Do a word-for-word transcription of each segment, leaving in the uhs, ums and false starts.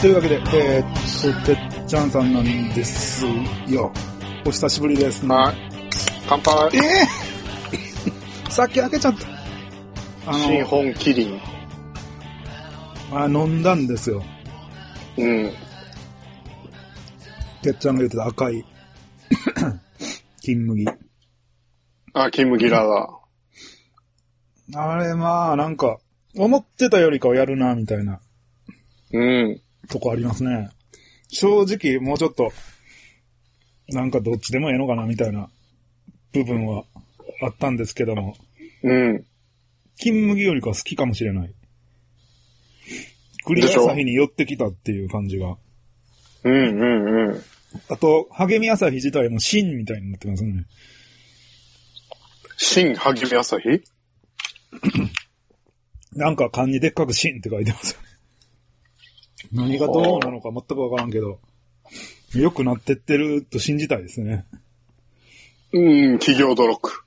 というわけで、えー、っと、てっちゃんさんなんですよ。お久しぶりですね。 はい。乾杯。 えー、さっき開けちゃった。 あの、新本キリン。 あ、飲んだんですよ。 うん。 てっちゃんが言ってた赤い金麦。 あ、金麦ラだ。 あれ、まあ、なんか、思ってたよりかはやるな、みたいな。 うん。 とこありますね。正直、もうちょっと、なんかどっちでもええのかな、みたいな部分はあったんですけども。 うん。 金麦よりかは好きかもしれない。クリア朝日に寄ってきたっていう感じが。 うんうんうん。 あと、励み朝日自体も芯みたいになってますね。 芯励み朝日なんか漢字でっかく芯って書いてますよね。何がどうなのか全くわからんけど、良くなってってると信じたいですね。 うん、企業努力。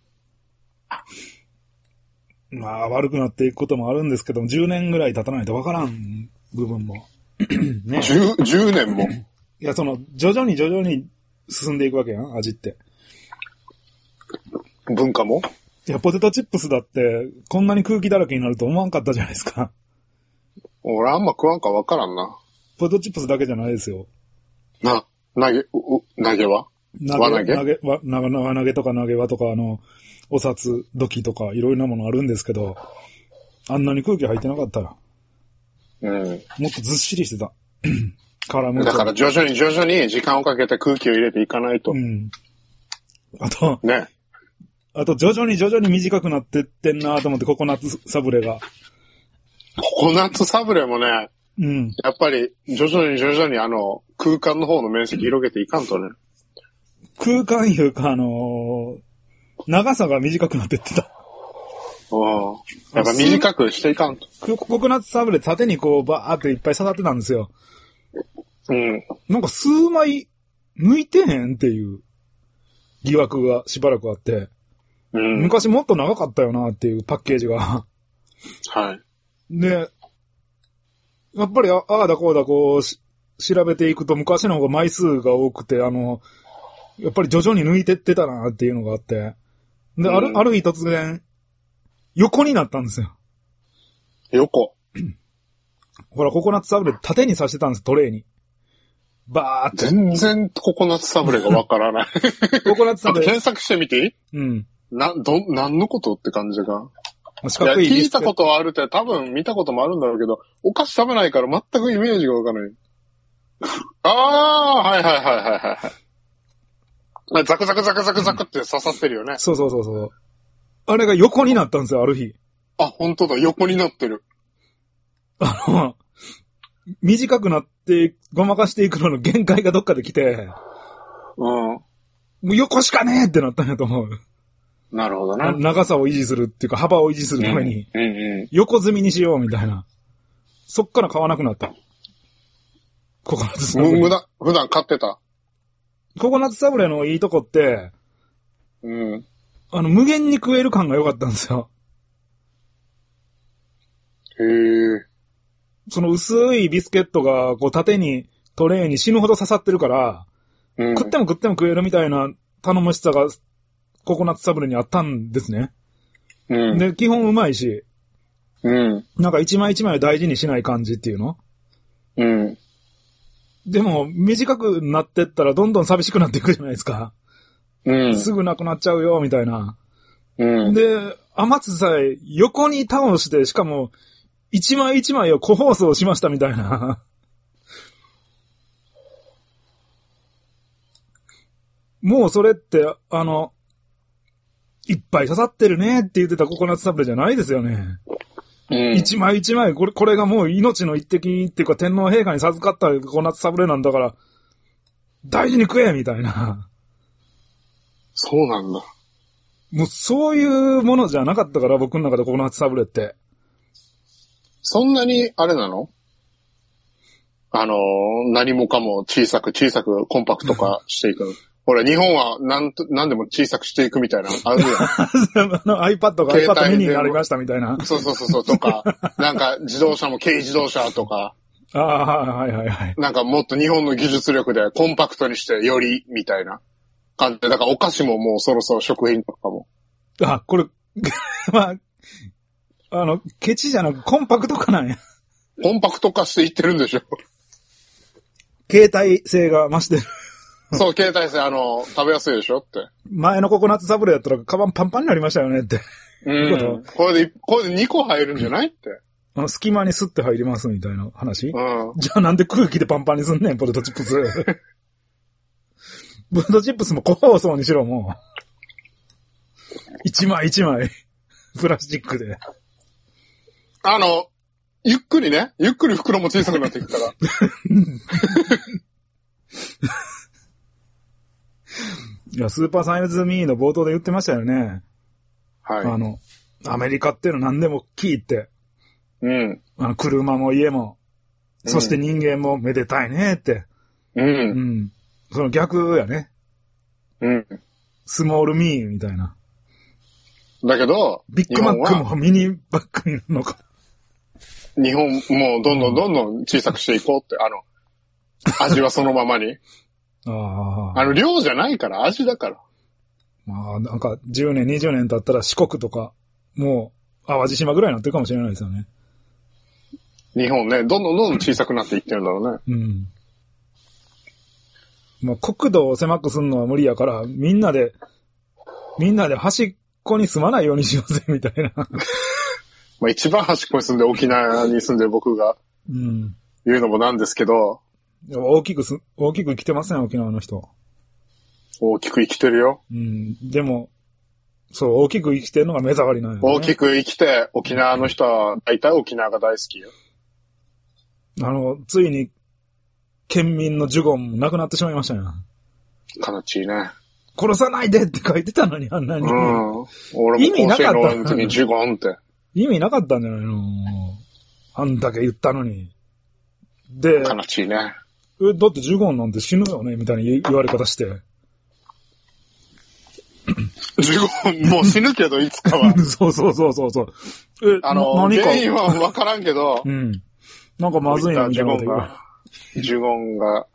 まあ、悪くなっていくこともあるんですけど、じゅうねんぐらい経たないとわからん部分も。 ね。じゅう、じゅうねんも。 いや、その、徐々に徐々に進んでいくわけやん、味って。 文化も？ いや、ポテトチップスだって、こんなに空気だらけになると思わんかったじゃないですか。 俺あんま食わんかわからんな。 ポテトチップスだけじゃないですよ。 な、投げ、う、投げは投げ、投げ、わ、長投げとか投げ輪とか、あの、お札、土器とか、いろいろなものあるんですけど、あんなに空気入ってなかったら。 うん。 もっとずっしりしてた。絡むと。 だから徐々に徐々に時間をかけて空気を入れていかないと。 うん。あと、 ね。 あと徐々に徐々に短くなってってんなと思って、ココナッツサブレが。 ココナッツサブレもね、 うん。 やっぱり徐々に徐々にあの、空間の方の面積広げていかんとね。 空間いうか、あのー、長さが短くなってってた。 ああ。やっぱ短くしていかんと。 ココナッツサブレ縦にこうバーっていっぱい刺さってたんですよ。 うん。 なんか数枚抜いてへんっていう疑惑がしばらくあって。うん。昔もっと長かったよなっていうパッケージが。 はい。 で、やっぱりああだこうだこうし調べていくと昔の方が枚数が多くて、あの、やっぱり徐々に抜いてってたなっていうのがあって。で、うん、ある、ある日突然、横になったんですよ。 横ほら、ココナッツサブレ縦に刺してたんです、トレイに。バーって。 全然ココナッツサブレがわからない。 ココナッツサブレ。 検索してみていい？うん。な、ど、何のことって感じが。 四角いいや、聞いたことはあるって多分見たこともあるんだろうけど、お菓子食べないから全くイメージがわからない。ああ、はいはいはいはいはい。ザクザクザクザクザクって刺さってるよね。 そうそうそうそう。あれが横になったんですよ、ある日。 あ、本当だ、横になってる。 あの、短くなって、ごまかしていくのの限界がどっかで来て、 うん。もう横しかねえってなったんやと思う。 なるほどな。 長さを維持するっていうか、幅を維持するために、 うんうんうん、 横積みにしようみたいな。そっから買わなくなった。ココナッツサブレ。 無駄、普段買ってた。 ココナッツサブレのいいとこって、 うん。 あの、無限に食える感が良かったんですよ。 へえ。 その薄いビスケットが、こう縦にトレイに死ぬほど刺さってるから、うん、食っても食っても食えるみたいな頼もしさがココナッツサブレにあったんですね。うん。で、基本うまいし、うん。なんか一枚一枚を大事にしない感じっていうの？うん。でも、短くなってったらどんどん寂しくなっていくじゃないですか。うん。すぐなくなっちゃうよ、みたいな。うん。で、余つさえ横に倒して、しかも、一枚一枚を個包装しましたみたいな。もうそれって、あの、いっぱい刺さってるねって言ってたココナッツサブレじゃないですよね。うん。一枚一枚、これ、これがもう命の一滴っていうか天皇陛下に授かったココナッツサブレなんだから、大事に食えみたいな。 そうなんだ。 もうそういうものじゃなかったから、僕の中でココナッツサブレって。 そんなに、あれなの？あのー、何もかも小さく小さくコンパクト化していくの。ほら、日本はなんと、なんでも小さくしていくみたいな、あるやん。 あの iPad が iPad ミニになりましたみたいな。 そうそうそうそう、とか、なんか自動車も軽自動車とか。 ああ、はいはいはい。 なんかもっと日本の技術力でコンパクトにしてより、みたいな感じで。だからお菓子ももうそろそろ食品とかも。 あ、これ、まあ、あの、ケチじゃなくコンパクト化なんや。 コンパクト化していってるんでしょ。 携帯性が増してる。 そう、携帯性、あの、食べやすいでしょって。 前のココナッツサブレやったらカバンパンパンになりましたよねって。 うん。これで、これでにこ入るんじゃないって。 あの隙間にスッて入りますみたいな話。 うん。 じゃあなんで空気でパンパンにすんねん、ポテトチップス。ポテトチップスも個包装にしろ、もう。一枚一枚。プラスチックで。 あの、ゆっくりね、ゆっくり袋も小さくなっていくから。 いや、スーパーサイズミーの冒頭で言ってましたよね。 はい。 あの、アメリカっていうのは何でもキーって。 うん。 あの、車も家も、そして人間もめでたいねって。 うん。 うん。その逆やね。 うん。 スモールミーみたいな。 だけど、 ビッグマックもミニバッグになるのか。 日本もうどんどんどんどん小さくしていこうって、あの、味はそのままに。 ああ。 あの、量じゃないから味だから。 まあ、なんかじゅうねん、にじゅうねん経ったら四国とか、もう、淡路島ぐらいになってるかもしれないですよね。 日本ね、どんどんどんどん小さくなっていってるんだろうね。 うん。もう国土を狭くするのは無理やから、みんなで、みんなで端っこに住まないようにしようぜ、みたいな。 まあ一番端っこに住んで沖縄に住んでる僕が、うん。言うのもなんですけど、 大きくす、大きく生きてません、沖縄の人。 大きく生きてるよ。 うん。でも、そう、大きく生きてるのが目障りなんよね。 大きく生きて、沖縄の人は大体沖縄が大好きよ。 あの、ついに、県民の呪言もなくなってしまいましたよ。 悲しいね。 殺さないでって書いてたのに、あんなに。 うん。俺も甲子園の終わりの時に呪言って。 意味なかったんじゃないの？あんだけ言ったのに。で、 悲しいね。 え、だって呪言なんて死ぬよねみたいな言われ方して。 呪言、もう死ぬけど、いつかは。 そうそうそうそうそう。え、 あの、何か原因はわからんけど。 うん。なんかまずいなみたいなこと言う。 呪言が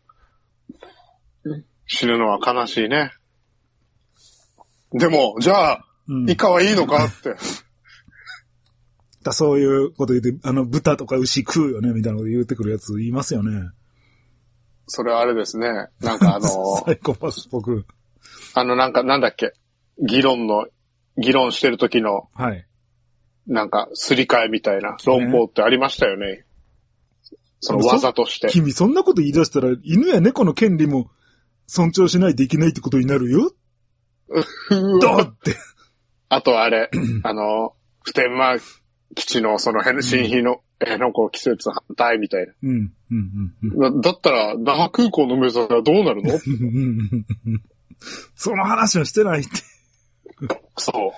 死ぬのは悲しいね。でも、じゃあ、うん、イカはいいのかって。 だそういうこと言って、あの、豚とか牛食うよねみたいなこと言ってくるやつ言いますよね。 それはあれですね。なんかあの、 サイコパスっぽく。 あの、なんか、なんだっけ。議論の、議論してる時の、 はい。 なんか、すり替えみたいな論法ってありましたよね。ね、その技として。 君、そんなこと言い出したら、犬や猫の権利も尊重しないといけないってことになるよ。だって。 あとあれ、あの、普天間基地のその変身費の、えのこ季節反対みたいな。 うん、うん、うん。 だったら、那覇空港の目指はどうなるのその話をしてないって。 そう。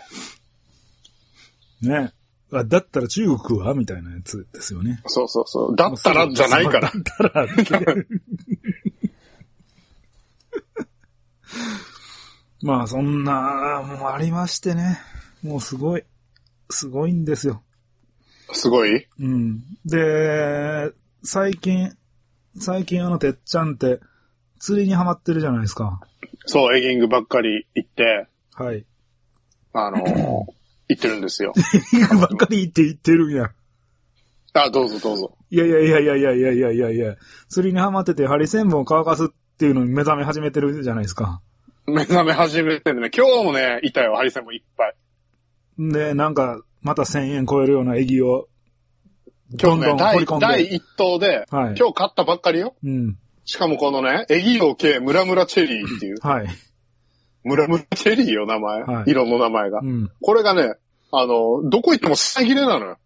ね。だったら中国はみたいなやつですよね。 そうそうそう。だったらじゃないから。だったらって。 まあそんな、もうありましてね。もうすごい、すごいんですよ。 すごい？ うん。で、最近、最近あのてっちゃんって釣りにハマってるじゃないですか。 そう、エギングばっかり行って。 はい。 あのー、行ってるんですよ。 エギングばっかり行って行ってるんや。 あ、どうぞどうぞ。 いやいやいやいやいやいやいやいやいや。釣りにハマっててハリセンボンを乾かすっていうのに目覚め始めてるじゃないですか。 目覚め始めてるね。今日もね、いたよ、ハリセンボンいっぱい。 で、なんか、またせんえん超えるようなエギを、どんどん掘り込んで。 第一頭で、はい、今日買ったばっかりよ。 うん。 しかもこのね、エギオ系ムラムラチェリーっていう。 はい。 ムラムラチェリーよ、名前。はい、色の名前が、 うん。 これがね、あの、どこ行っても品切れなのよ。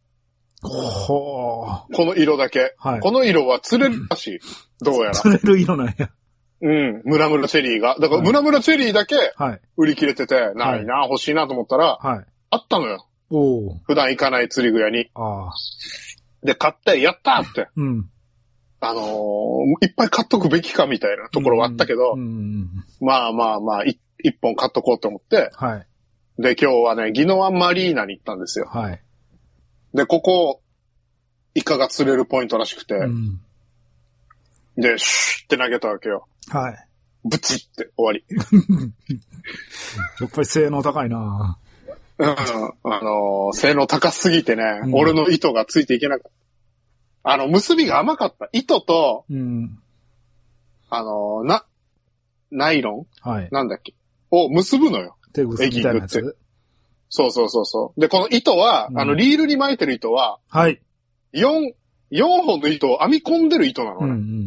ほー。 この色だけ。はい。この色は釣れるらしい。どうやら。 釣れる色なんや。 うん。ムラムラチェリーが。だから、ムラムラチェリーだけ、売り切れてて、はい、ないな、欲しいなと思ったら、はい。あったのよ。 お普段行かない釣り具屋に。 ああ。 で、買って、やったーって。 うん。 あのー、いっぱい買っとくべきかみたいなところはあったけど、 うんうん、 まあまあまあ、い一本買っとこうと思って、 はい。 で、今日はね、宜野湾マリーナに行ったんですよ。 はい。 で、ここ、 イカが釣れるポイントらしくて。うん、で、シューって投げたわけよ。 はい。 ブチって終わり。 やっぱり性能高いなうん。あのー、性能高すぎてね、うん、俺の糸がついていけなかった。あの、結びが甘かった。糸と、うん、あのー、な、ナイロン、はい、なんだっけを結ぶのよ。 手ぐすみたいなやつ。 そうそうそうそう。で、この糸は、うん、あの、リールに巻いてる糸は、はい。よん、よんほんの糸を編み込んでる糸なのね。うんうんうんうん、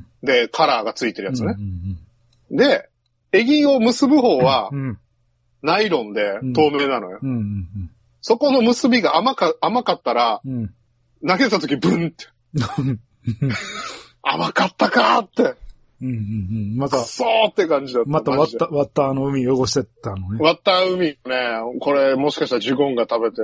で、カラーがついてるやつね。うんうんうん、で、エギを結ぶ方は、うん、ナイロンで透明なのよ。うんうんうん、そこの結びが甘か、甘かったら、うん、投げた時ブンって。甘かったかーって。うんうんうん。また、くそーって感じだった。 またワッタ、ワッターの海汚してたのね。 ワッター海ね、これもしかしたらジュゴンが食べて。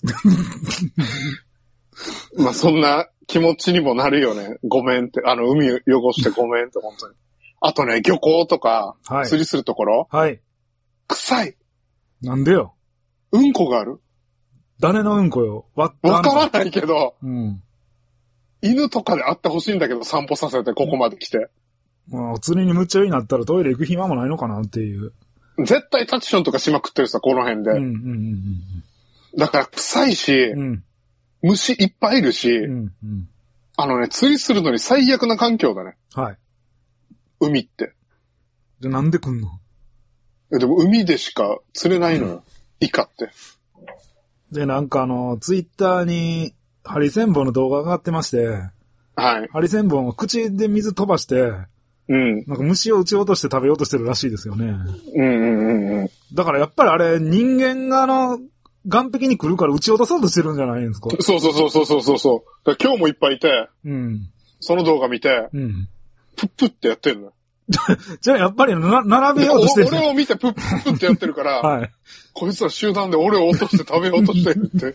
まあそんな気持ちにもなるよね。ごめんって。あの、海汚してごめんって本当に。あとね、漁港とか、釣りするところ。はい。臭い。 なんでよ。 うんこがある。 誰のうんこよ。 わからないけど。うん。犬とかであってほしいんだけど、散歩させてここまで来て。 まあ、釣りに夢中になったらトイレ行く暇もないのかなっていう。 絶対タチションとかしまくってるさ、この辺で。うんうんうんうん、だから臭いし、うん、虫いっぱいいるし、うんうん、あのね、釣りするのに最悪な環境だね。はい。海って。 じゃなんで来んの？ でも海でしか釣れないのよ。うん、イカって。 で、なんかあの、ツイッターにハリセンボンの動画が上がってまして、はい。ハリセンボンを口で水飛ばして、うん。なんか虫を撃ち落として食べようとしてるらしいですよね。うんうんうんうん。だからやっぱりあれ、人間があの、岸壁に来るから撃ち落とそうとしてるんじゃないんですか？ そうそうそうそうそうそう。だ今日もいっぱいいて、うん。その動画見て、うん。プップってやってるの。 じゃあやっぱりな、並べようとしてる。 俺を見てプップッってやってるから、はい。こいつら集団で俺を落として食べようとしてるって。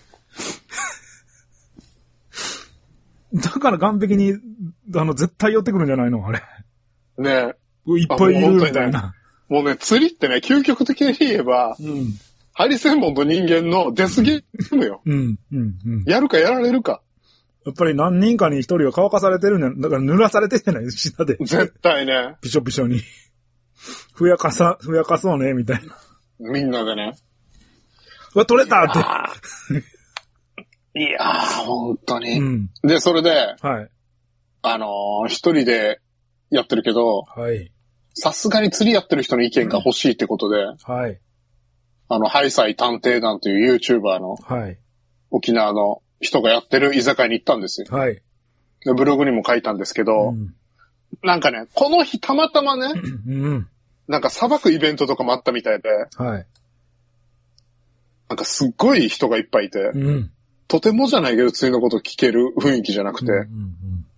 だから岸壁に、あの、絶対寄ってくるんじゃないのあれ。 ねえ。 いっぱいいるみたいな。 もうね、釣りってね、究極的に言えば、うん、ハリセンボンと人間のデスゲームよ。うん、うん、うん。やるかやられるか。 やっぱり何人かに一人は乾かされてるんだ。だから濡らされてんじゃない下で。 絶対ね。 びしょびしょに。ふやかさ、ふやかそうね、みたいな。 みんなでね。 うわ、取れたって。 いやー、ほんとに。うん、で、それで、はい。あのー、一人でやってるけど、はい。さすがに釣りやってる人の意見が欲しいってことで、うん、はい。あの、ハイサイ探偵団という YouTuber の、はい。沖縄の人がやってる居酒屋に行ったんですよ。はい。で、ブログにも書いたんですけど、うん、なんかね、この日たまたまね、うん、なんかさばくイベントとかもあったみたいで、はい。なんかすっごい人がいっぱいいて、うん、とてもじゃないけど釣りのこと聞ける雰囲気じゃなくて、うんうん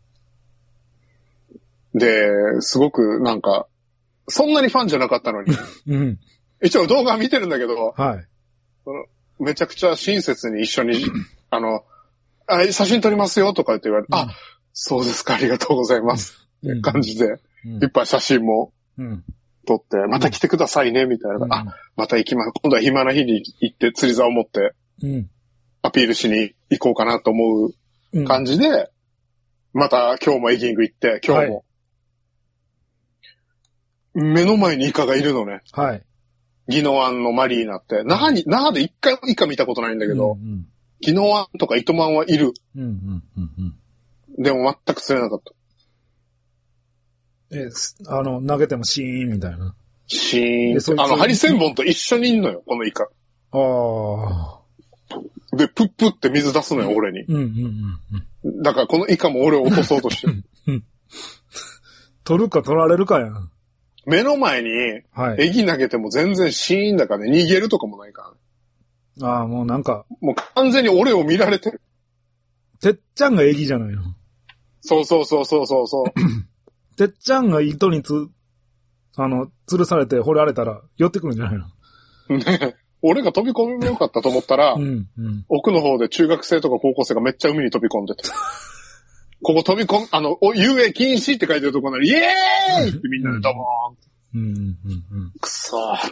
うん、で、すごくなんか、そんなにファンじゃなかったのに、うん、一応動画見てるんだけど、はい、めちゃくちゃ親切に一緒に、あの、あ、写真撮りますよとかって言われて、うん、あ、そうですか、ありがとうございます。って感じで、うん、いっぱい写真も撮って、また来てくださいね、みたいな。うん、あ、また行きます。今度は暇な日に行って釣り竿を持って、アピールしに行こうかなと思う感じで、うん、また今日もエギング行って、今日も、はい、目の前にイカがいるのね。はい。宜野湾のマリーナって、那覇に、那覇で一回もイカ見たことないんだけど、うんうん、宜野湾とか糸満はいる。うんうんうんうん、でも全く釣れなかった。 え、あの、投げてもシーンみたいな。 シーン。あの、ハリセンボンと一緒にいんのよ、このイカ。ああ。で、プップって水出すのよ、俺に。うんうんうん。だからこのイカも俺を落とそうとしてる。 取るか取られるかやん。 目の前に、はい。エギ投げても全然シーンだからね、逃げるとかもないから、 ね。ああ、もうなんか。 もう完全に俺を見られてる。 てっちゃんがエギじゃないの。 そうそうそうそうそうそう。 てっちゃんが糸につ、あの、吊るされて掘られたら寄ってくるんじゃないの。 ね俺が飛び込めよかったと思ったら、うんうん、奥の方で中学生とか高校生がめっちゃ海に飛び込んでて。ここ飛び込ん、あの、遊泳禁止って書いてるところなら、イエーイってみんなでドボーン。うんうんうんうん、くそーって。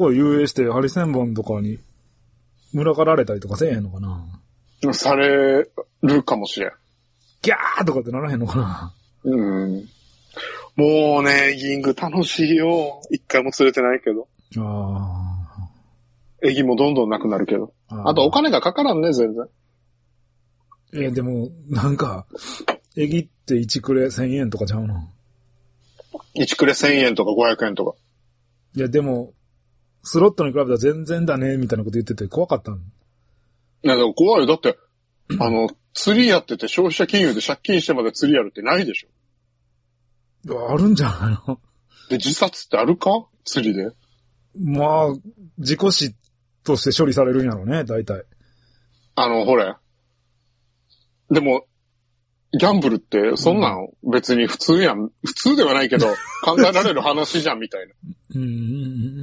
そんなところ遊泳してハリセンボンとかに群がられたりとかせえへんのかな。 されるかもしれん。 ギャーとかってならへんのかな。 うん。もうね、エギング楽しいよ。一回も釣れてないけど。 ああ。 エギもどんどんなくなるけど。あ, あとお金がかからんね、全然。 えー、でも、なんか、エギっていちクレせんえんとかちゃうの？ いちクレせんえんとかごひゃくえんとか。 いや、でも、スロットに比べたら全然だね、みたいなこと言ってて怖かったの。いや、でも怖いよ。だって、あの、釣りやってて消費者金融で借金してまで釣りやるってないでしょ。 いや、あるんじゃないの？ で、自殺ってあるか？釣りで。 まあ、自己死として処理されるんやろうね、大体。 あの、ほれ。でも、ギャンブルって、そんなん別に普通やん。うん、普通ではないけど、考えられる話じゃん、みたいな。 うん。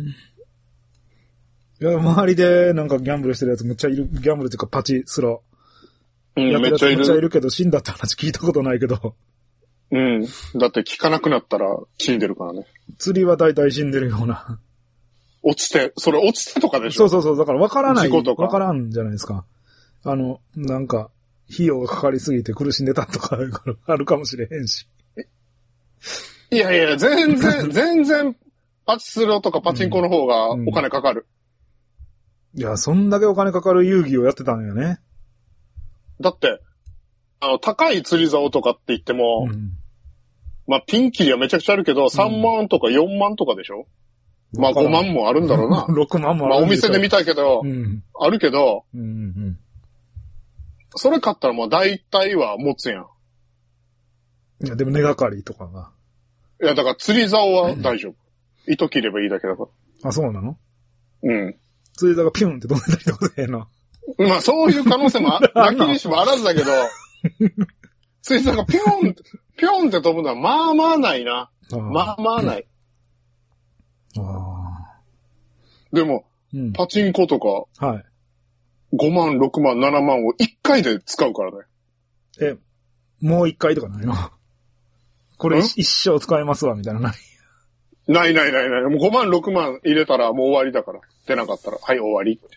いや、周りでなんかギャンブルしてるやつめっちゃいる。ギャンブルっていうかパチスロ。 うん、めっちゃいる。 めっちゃいるけど、死んだって話聞いたことないけど。 うん。だって聞かなくなったら死んでるからね。 釣りは大体死んでるような。 落ちて、それ落ちてとかでしょ？ そうそうそう。だから分からない。 事故とか。 分からんじゃないですか。あの、なんか、費用がかかりすぎて苦しんでたとかあるかもしれへんし。 いやいや、全然、全然、パチスロとかパチンコの方がお金かかる。 うんうん、いや、そんだけお金かかる遊戯をやってたんよね。 だって、あの、高い釣り竿とかって言っても、うん、まあ、ピンキリはめちゃくちゃあるけど、さんまんとかよんまんとかでしょ？うん、まあ、ごまんもあるんだろうな。 ろくまんもあるんでしょ。 まあ、お店で見たけど、 うん、 あるけど、 うんうんうんそれ買ったらもう大体は持つやん。 いや、でも根がかりとかが。 いや、だから釣り竿は大丈夫。うん、糸切ればいいだけだから。 あ、そうなの？ うん。 釣り竿がピュンって飛んでたりとかせえな。 まあ、そういう可能性もなきにしもあらずだけど、釣り竿がピュン、ピュンって飛ぶのはまあまあないな。あまあまあない。 ああでも、うん、パチンコとか、 はい。 ごまん、ろくまん、ななまんをいっかいで使うからね。 え、もういっかいとかないの？これ一生使えますわ、みたいなない？ ないないないない。もうごまん、ろくまん入れたらもう終わりだから。出なかったら、はい、終わりって。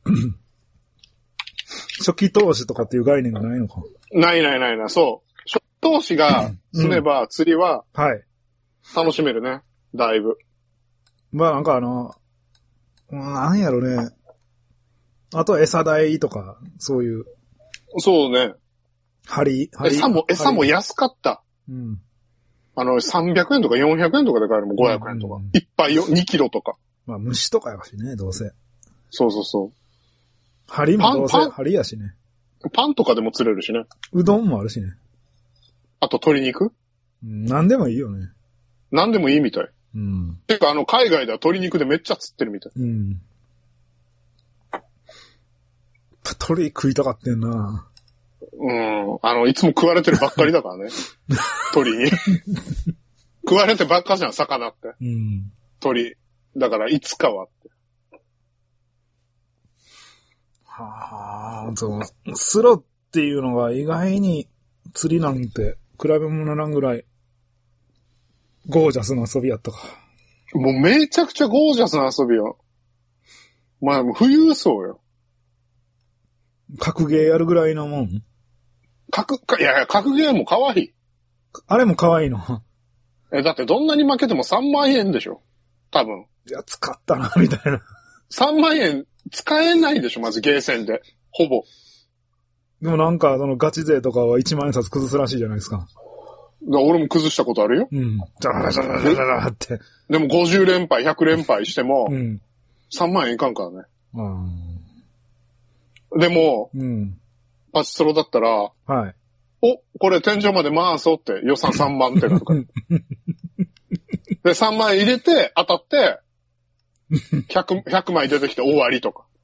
初期投資とかっていう概念がないのか？ ないないないない。そう。初期投資が済めば釣りは、はい。楽しめるね。だいぶ。 まあなんかあの、なんやろね。あとは餌代とか、そういう。 そうね。 針、 針。餌も、餌も安かった。 うん。 あの、さんびゃくえんとかよんひゃくえんとかで買えるもん、ごひゃくえんとか。いっぱいよ、にキロとか。 まあ、虫とかやしね、どうせ。 そうそうそう。 針もどうせ、針やしね。 パンとかでも釣れるしね。 うどんもあるしね。 あと鶏肉？ うん、なんでもいいよね。 なんでもいいみたい。 うん。 てか、あの、海外では鶏肉でめっちゃ釣ってるみたい。 うん。鳥食いたかってんな。 うん。あの、いつも食われてるばっかりだからね。鳥に。食われてばっかじゃん、魚って。 うん。 鳥。だから、いつかはって。 はあ、そう。スロっていうのが意外に釣りなんて比べ物なんぐらいゴージャスな遊びやったか。 もうめちゃくちゃゴージャスな遊びよ。まあ、もう富裕層よ。 格ゲーやるぐらいのもん？ 格、いやいや、格ゲーも可愛い。 あれも可愛いの？ え、だってどんなに負けてもさんまんえんでしょ？多分。 いや、使ったな、みたいな。 さんまんえん使えないでしょ、まずゲーセンで。ほぼ。 でもなんか、そのガチ勢とかはいちまんえん札崩すらしいじゃないですか。 だ俺も崩したことあるよ。 うん。じゃらじゃらじゃらじゃらって。 でもごじゅうれんぱい、ひゃくれんぱいしても、 うん、 さんまんえんいかんからね。 うん、 でも、 うん、 パチスロだったら、 はい。 お、これ天井まで回そうって予算さんまんってなるから。で、さんまんえん入れて当たって、ひゃく、ひゃくまい出てきて終わりとか。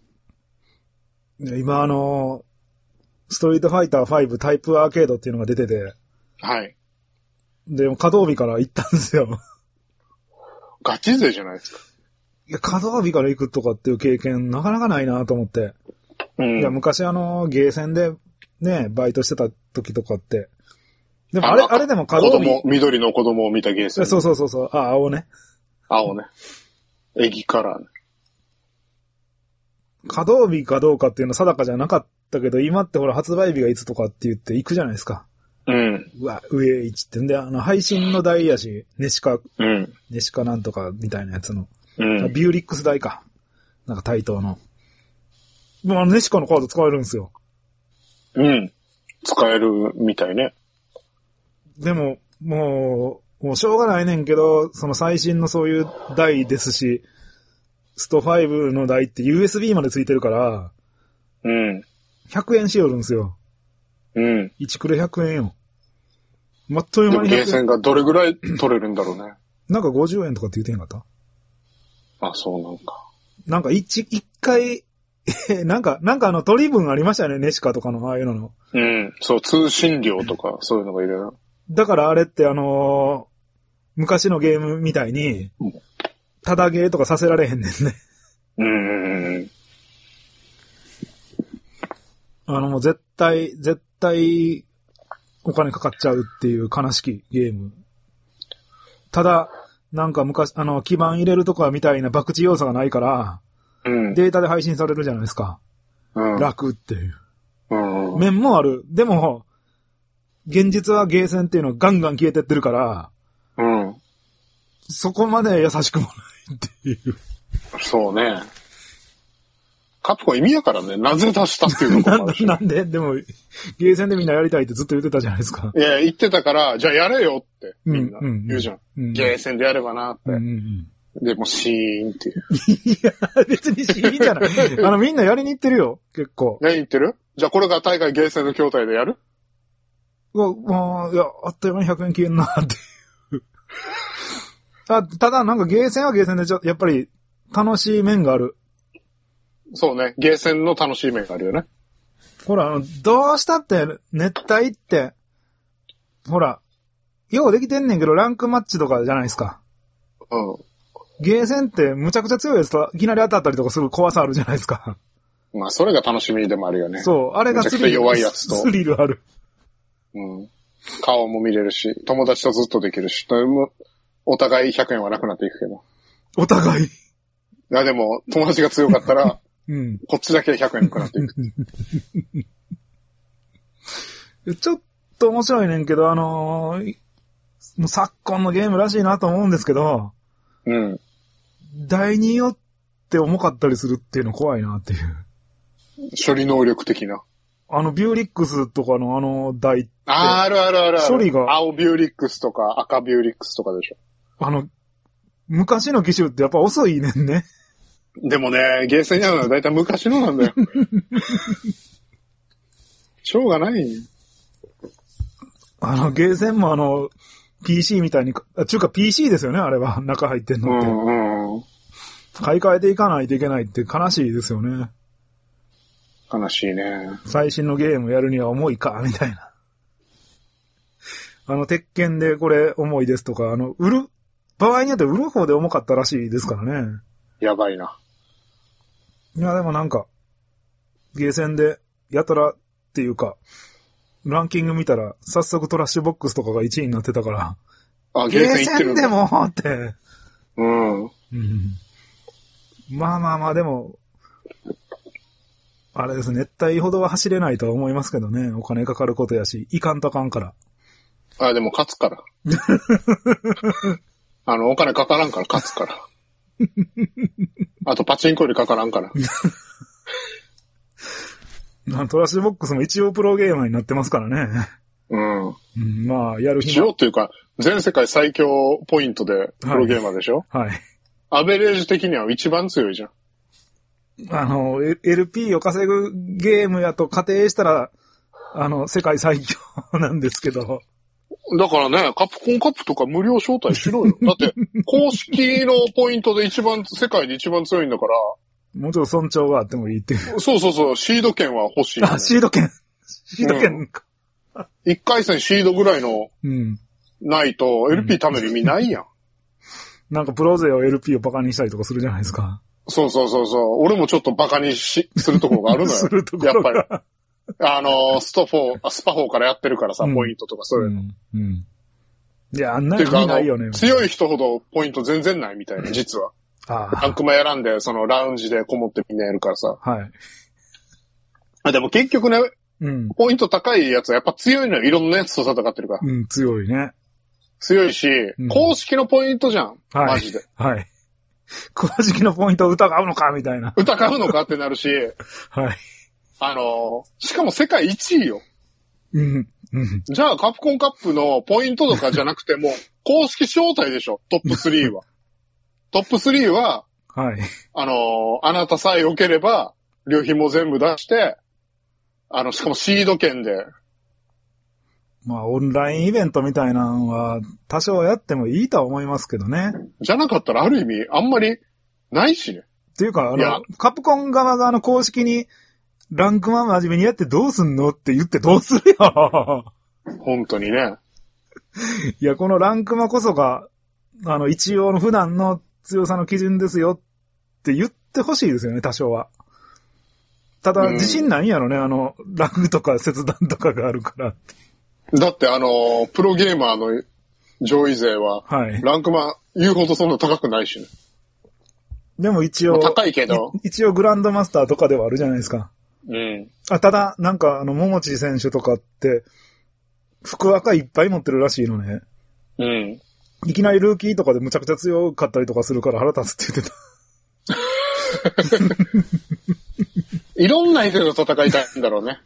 今あの、ストリートファイターファイブタイプアーケードっていうのが出てて。 はい。 で、稼働日から行ったんですよ。 ガチ勢じゃないですか。 いや、稼働日から行くとかっていう経験なかなかないなと思って。うん。いや、昔あの、ゲーセンでね、バイトしてた時とかって。でもあれ、あ, あれでも稼働日。 子供、緑の子供を見たゲーセン。 そうそうそうそう。あ、青ね。 青ね。エギカラーね。 稼働日かどうかっていうのは定かじゃなかったけど、今ってほら発売日がいつとかって言って行くじゃないですか。 うん。 うわ、上いちってんで、あの、配信の代やし、ネシカ、 うん。 ネシカなんとかみたいなやつの。 うん。 ビューリックス代か。なんか対等の。もうあのネシカのカード使えるんですよ。 うん。使えるみたいね。 でも、もう、もうしょうがないねんけど、その最新のそういう台ですし、ストファイブの台って ユーエスビー までついてるから、 うん。 ひゃくえんしよるんですよ。 うん。 いちクレひゃくえんよ。まっという間にゲーセンがどれぐらい取れるんだろうね。 なんかごじゅうえんとかって言ってへんかった？ あ、そうなんか。 なんか一、一回、なんか、なんかあの取り分ありましたよね、ネシカとかのああいうのの。 うん。そう、通信料とか、そういうのがいるよ。 だからあれってあのー、昔のゲームみたいに、ただゲーとかさせられへんねんね。 うんうんうん。 あのもう絶対、絶対、お金かかっちゃうっていう悲しきゲーム。ただ、なんか昔、あの、基盤入れるとかみたいな博打要素がないから、 うん、 データで配信されるじゃないですか。 うん、 楽っていう。 うん、 面もある。でも、現実はゲーセンっていうのがガンガン消えてってるから、 うん、 そこまで優しくもないっていう。 そうね。カプコン意味やからね。なぜ出したっていうのかもあるし。 なんででも、ゲーセンでみんなやりたいってずっと言ってたじゃないですか。 いや、言ってたから、じゃあやれよって、みんなうん言うじゃん。 うんうん、 ゲーセンでやればなって。 うんうんうん、 で、もうシーンっていう。 いや、別にシーンじゃない。あの、みんなやりに行ってるよ、結構。 何言ってる？じゃあこれが大会ゲーセンの筐体でやる？ うわ、もう、いや、あっという間にひゃくえん消えんなっていうた。ただ、なんかゲーセンはゲーセンでちょ、やっぱり楽しい面がある。 そうね。ゲーセンの楽しい面があるよね。 ほら、あの、どうしたって熱帯って、ほら、ようできてんねんけど、ランクマッチとかじゃないですか。 うん。 ゲーセンってむちゃくちゃ強いやつといきなり当たったりとかする怖さあるじゃないですか。 まあ、それが楽しみでもあるよね。 そう、あれがスリル。 めちゃくちゃ弱いやつと。 スリルある。 うん。顔も見れるし、友達とずっとできるし、お互いひゃくえんはなくなっていくけど。 お互い。いや、でも、友達が強かったら、 うん、 こっちだけひゃくえんなくなっていく。 ちょっと面白いねんけど、あのー、もう昨今のゲームらしいなと思うんですけど、 うん。 台によって重かったりするっていうの怖いなっていう。 処理能力的な。 あの、ビューリックスとかのあの台って。 あー、あるあるあるある。 処理が。 青ビューリックスとか赤ビューリックスとかでしょ。 あの、昔の機種ってやっぱ遅いねんね。 でもね、ゲーセンにあるのはだいたい昔のなんだよ。しょうがない。 あの、ゲーセンもあの、ピーシー みたいに、あ、ちゅうか ピーシー ですよね、あれは。中入ってんのって。うんうん。買い替えていかないといけないって悲しいですよね。 悲しいね。 最新のゲームやるには重いか、みたいな。あの、鉄拳でこれ重いですとか、あの、売る、場合によって売る方で重かったらしいですからね。 やばいな。 いや、でもなんか、ゲーセンで、やたらっていうか、ランキング見たら、早速トラッシュボックスとかがいちいになってたから、 あ、ゲーセン行ってるんだ。 ゲーセンでもって。 うん。うん。 まあまあまあ、でも、あれですね、熱帯ほどは走れないとは思いますけどね、お金かかることやし、いかんとあかんから。 あ、でも勝つから。あの、お金かからんから勝つから。あとパチンコよりかからんから。 トラッシュボックスも一応プロゲーマーになってますからね。 うん。 うん、まあ、やる日一応っていうか、全世界最強ポイントでプロゲーマーでしょ？ はい。はい。 アベレージ的には一番強いじゃん。 あの、エルピー を稼ぐゲームやと仮定したら、あの、世界最強なんですけど。 だからね、カプコンカップとか無料招待しろよ。だって、公式のポイントで一番、世界で一番強いんだから。 もうちょっと尊重があってもいいっていう。 そうそうそう、シード権は欲しい、ね。 あ、シード権。シード権か。 一、うん、回戦シードぐらいの、うん。ないと、エルピー 貯める意味ないやん。 なんかプロ勢は エルピー をバカにしたりとかするじゃないですか。 そうそうそうそう。俺もちょっとバカにし、するところがあるのよ。 するところが。 やっぱり。あの、ストフォー、スパフォーからやってるからさ、うん、ポイントとかそういうの。うん。 うん、いや、あんなにないよね。 強い人ほどポイント全然ないみたいな、実は。 ああ。 ランクマ選んで、そのラウンジでこもってみんなやるからさ。 はい。 あ、でも結局ね、 うん。 ポイント高いやつはやっぱ強いのよ。いろんなやつと戦ってるから。 うん、強いね。 強いし、うん、公式のポイントじゃん。 はい。 マジで。 はい。公式のポイントを疑うのかみたいな。 疑うのかってなるし。 はい。 あのー、しかも世界いちいよ。 うん。うん。 じゃあカプコンカップのポイントとかじゃなくても、公式招待でしょ。トップスリーは。トップスリーは、 はい。 あのー、あなたさえ良ければ、旅費も全部出して、あの、しかもシード権で。 まあ、オンラインイベントみたいなのは、多少やってもいいとは思いますけどね。 じゃなかったらある意味、あんまり、ないしね。 っていうか、あの、カプコン側があの公式に、ランクマン真面目にやってどうすんのって言ってどうするよ。 本当にね。 いや、このランクマこそが、あの、一応の普段の強さの基準ですよって言ってほしいですよね、多少は。ただ、自信ないんやろね、あの、ラグとか切断とかがあるから。 だってあの、プロゲーマーの上位勢は、はい。ランクマン言うほどそんな高くないしね。 でも一応、 高いけど。 一応グランドマスターとかではあるじゃないですか。 うん。 あ、ただ、なんかあの、桃地選手とかって、福赤いっぱい持ってるらしいのね。 うん。 いきなりルーキーとかでむちゃくちゃ強かったりとかするから腹立つって言ってた。 いろんな人と戦いたいんだろうね。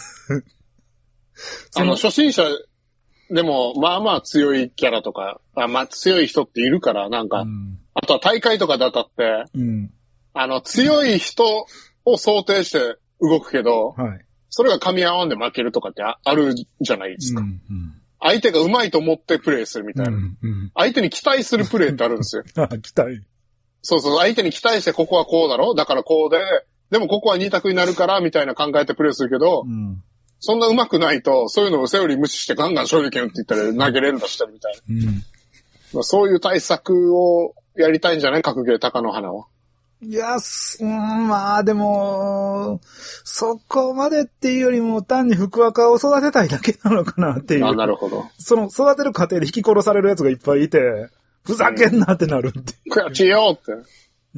あの、初心者でも、まあまあ強いキャラとか、あまあ強い人っているから、なんか、うん、あとは大会とかで当たって、うん、あの、強い人を想定して動くけど、はい、それが噛み合わんで負けるとかって あ, あるじゃないですか。うんうん、相手が上手いと思ってプレイするみたいな、うんうん。相手に期待するプレイってあるんですよ。 あ、期待。 そうそう、相手に期待してここはこうだろ、だからこうで、でもここは二択になるから、みたいな考えてプレイするけど、うん、そんな上手くないと、そういうのをセオリー無視してガンガン勝利権って言ったら投げ連打したりみたいな。うんまあ、そういう対策をやりたいんじゃない格ゲー高野花は。 いや、うん、まあでも、そこまでっていうよりも単に福若を育てたいだけなのかなっていう。 あ、なるほど。 その育てる過程で引き殺されるやつがいっぱいいて、ふざけんなってなるって。 悔しいよって。 うん、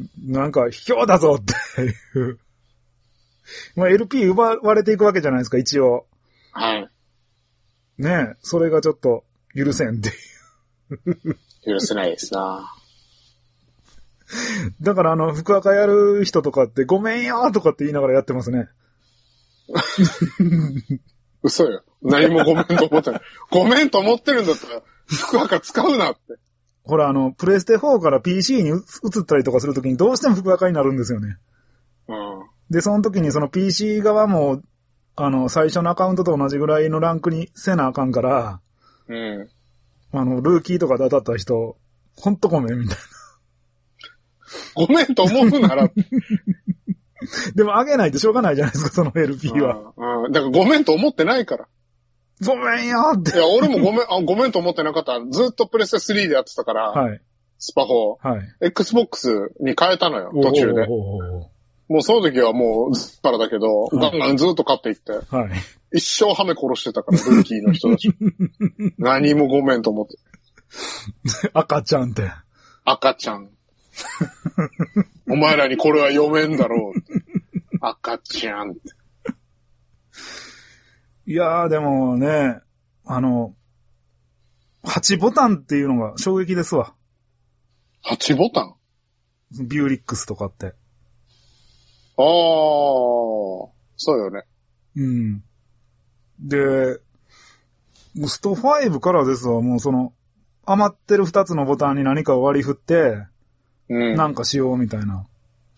なんか卑怯だぞっていう。まあ エルピー 奪われていくわけじゃないですか、一応。 はい。 ねえ、それがちょっと許せんっていう。 許せないですな。 だからあの、福岡やる人とかってごめんよとかって言いながらやってますね。 嘘よ。何もごめんと思ってない。ごめんと思ってるんだったら、福岡使うなって。 ほらあの、プレステフォーから ピーシー に移ったりとかするときにどうしても福岡になるんですよね。うん。で、その時にその ピーシー 側も、あの、最初のアカウントと同じぐらいのランクにせなあかんから、うん。あの、ルーキーとかで当たった人、ほんとごめんみたいな。 ごめんと思うなら。 でもあげないとしょうがないじゃないですか、その エルピー は。 うん。うん。だからごめんと思ってないから。 ごめんよって。 いや、俺もごめん、あ、ごめんと思ってなかった。ずっとプレステスリーでやってたから、はい。スパフォー。はい。Xbox に変えたのよ、途中で。おーおーおーもうその時はもうずっぱらだけど、はい、ガンガンずっと勝っていって、はい、一生ハメ殺してたから、ルーキーの人たち。何もごめんと思って。 赤ちゃんって。 赤ちゃん。お前らにこれは読めんだろうって。赤ちゃんって。 いやーでもね、あの、はちボタンっていうのが衝撃ですわ。 はちボタン？ ビューリックスとかって。 ああ、そうよね。 うん。で、ストファイブからですわ、もうその、余ってるふたつのボタンに何かを割り振って、うん、なんかしようみたいな。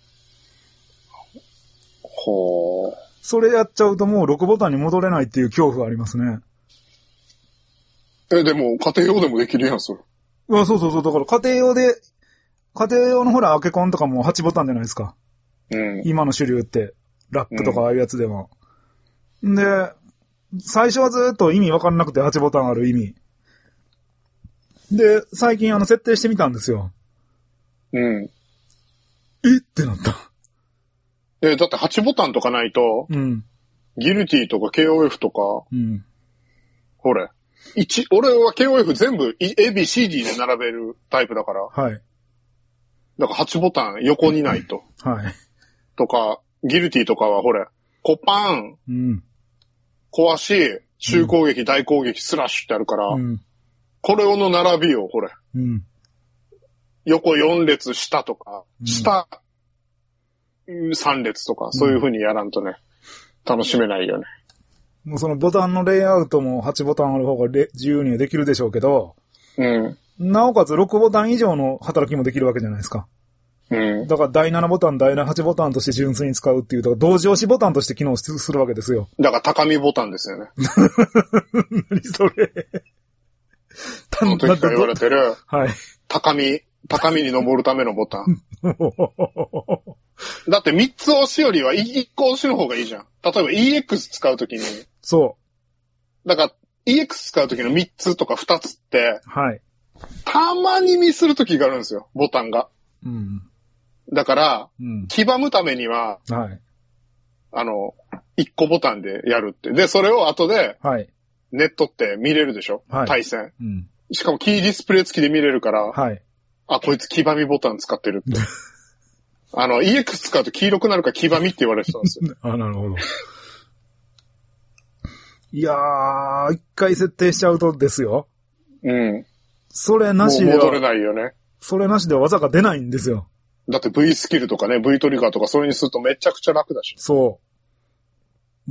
ほー。 それやっちゃうともうろくボタンに戻れないっていう恐怖がありますね。 え、でも家庭用でもできるやん、それ。 いや、そうそうそう、だから家庭用で、家庭用のほら、アケコンとかもはちボタンじゃないですか。うん、今の主流って、ラップとかああいうやつでも。うん、で、最初はずっと意味わかんなくてはちボタンある意味。で、最近あの設定してみたんですよ。うん。えってなった。 え、だってはちボタンとかないと、うん。ギルティとか ケーオーエフ とか、うん。ほれ。一、俺は ケーオーエフ 全部 エービーシーディー で並べるタイプだから。はい。 だからはちボタン横にないと。 はい。 とか、ギルティとかはほれ、コパン、 うん。 壊し、中攻撃、うん、大攻撃、スラッシュってあるから、うん、これの並びを、ほれ、 うん、 横よん列下とか、うん、下さん列とか、そういう風にやらんとね、うん、楽しめないよね。 もうそのボタンのレイアウトもはちボタンある方が自由にはできるでしょうけど、 うん、 なおかつろくボタン以上の働きもできるわけじゃないですか。 うん、だからだいななボタン、だいはちボタンとして純粋に使うっていうと、同時押しボタンとして機能するわけですよ。 だから高見ボタンですよね。 何それ。 その時から言われてる、 はい。 高み、高みに登るためのボタン。だってみっつ押しよりはいっこ押しの方がいいじゃん。例えば イーエックス 使うときに。 そう。 だから イーエックス 使うときのみっつとかふたつって、 はい。 たまにミスるときがあるんですよ、ボタンが。 うん。 だから、 うん、 黄ばむためには、 はい。 あの、いっこボタンでやるって。で、それを後で、 はい。 ネットって見れるでしょ、はい、対戦、 うん。 しかもキーディスプレイ付きで見れるから、 はい。 あ、こいつ黄ばみボタン使ってるって。あの、イーエックス 使うと黄色くなるから黄ばみって言われてたんですよ。 あ、なるほど。いやー、一回設定しちゃうとですよ。 うん。 それなしでは。 もう戻れないよね。 それなしでは技が出ないんですよ。 だって V スキルとかね、V トリガーとかそれにするとめちゃくちゃ楽だし。 そう。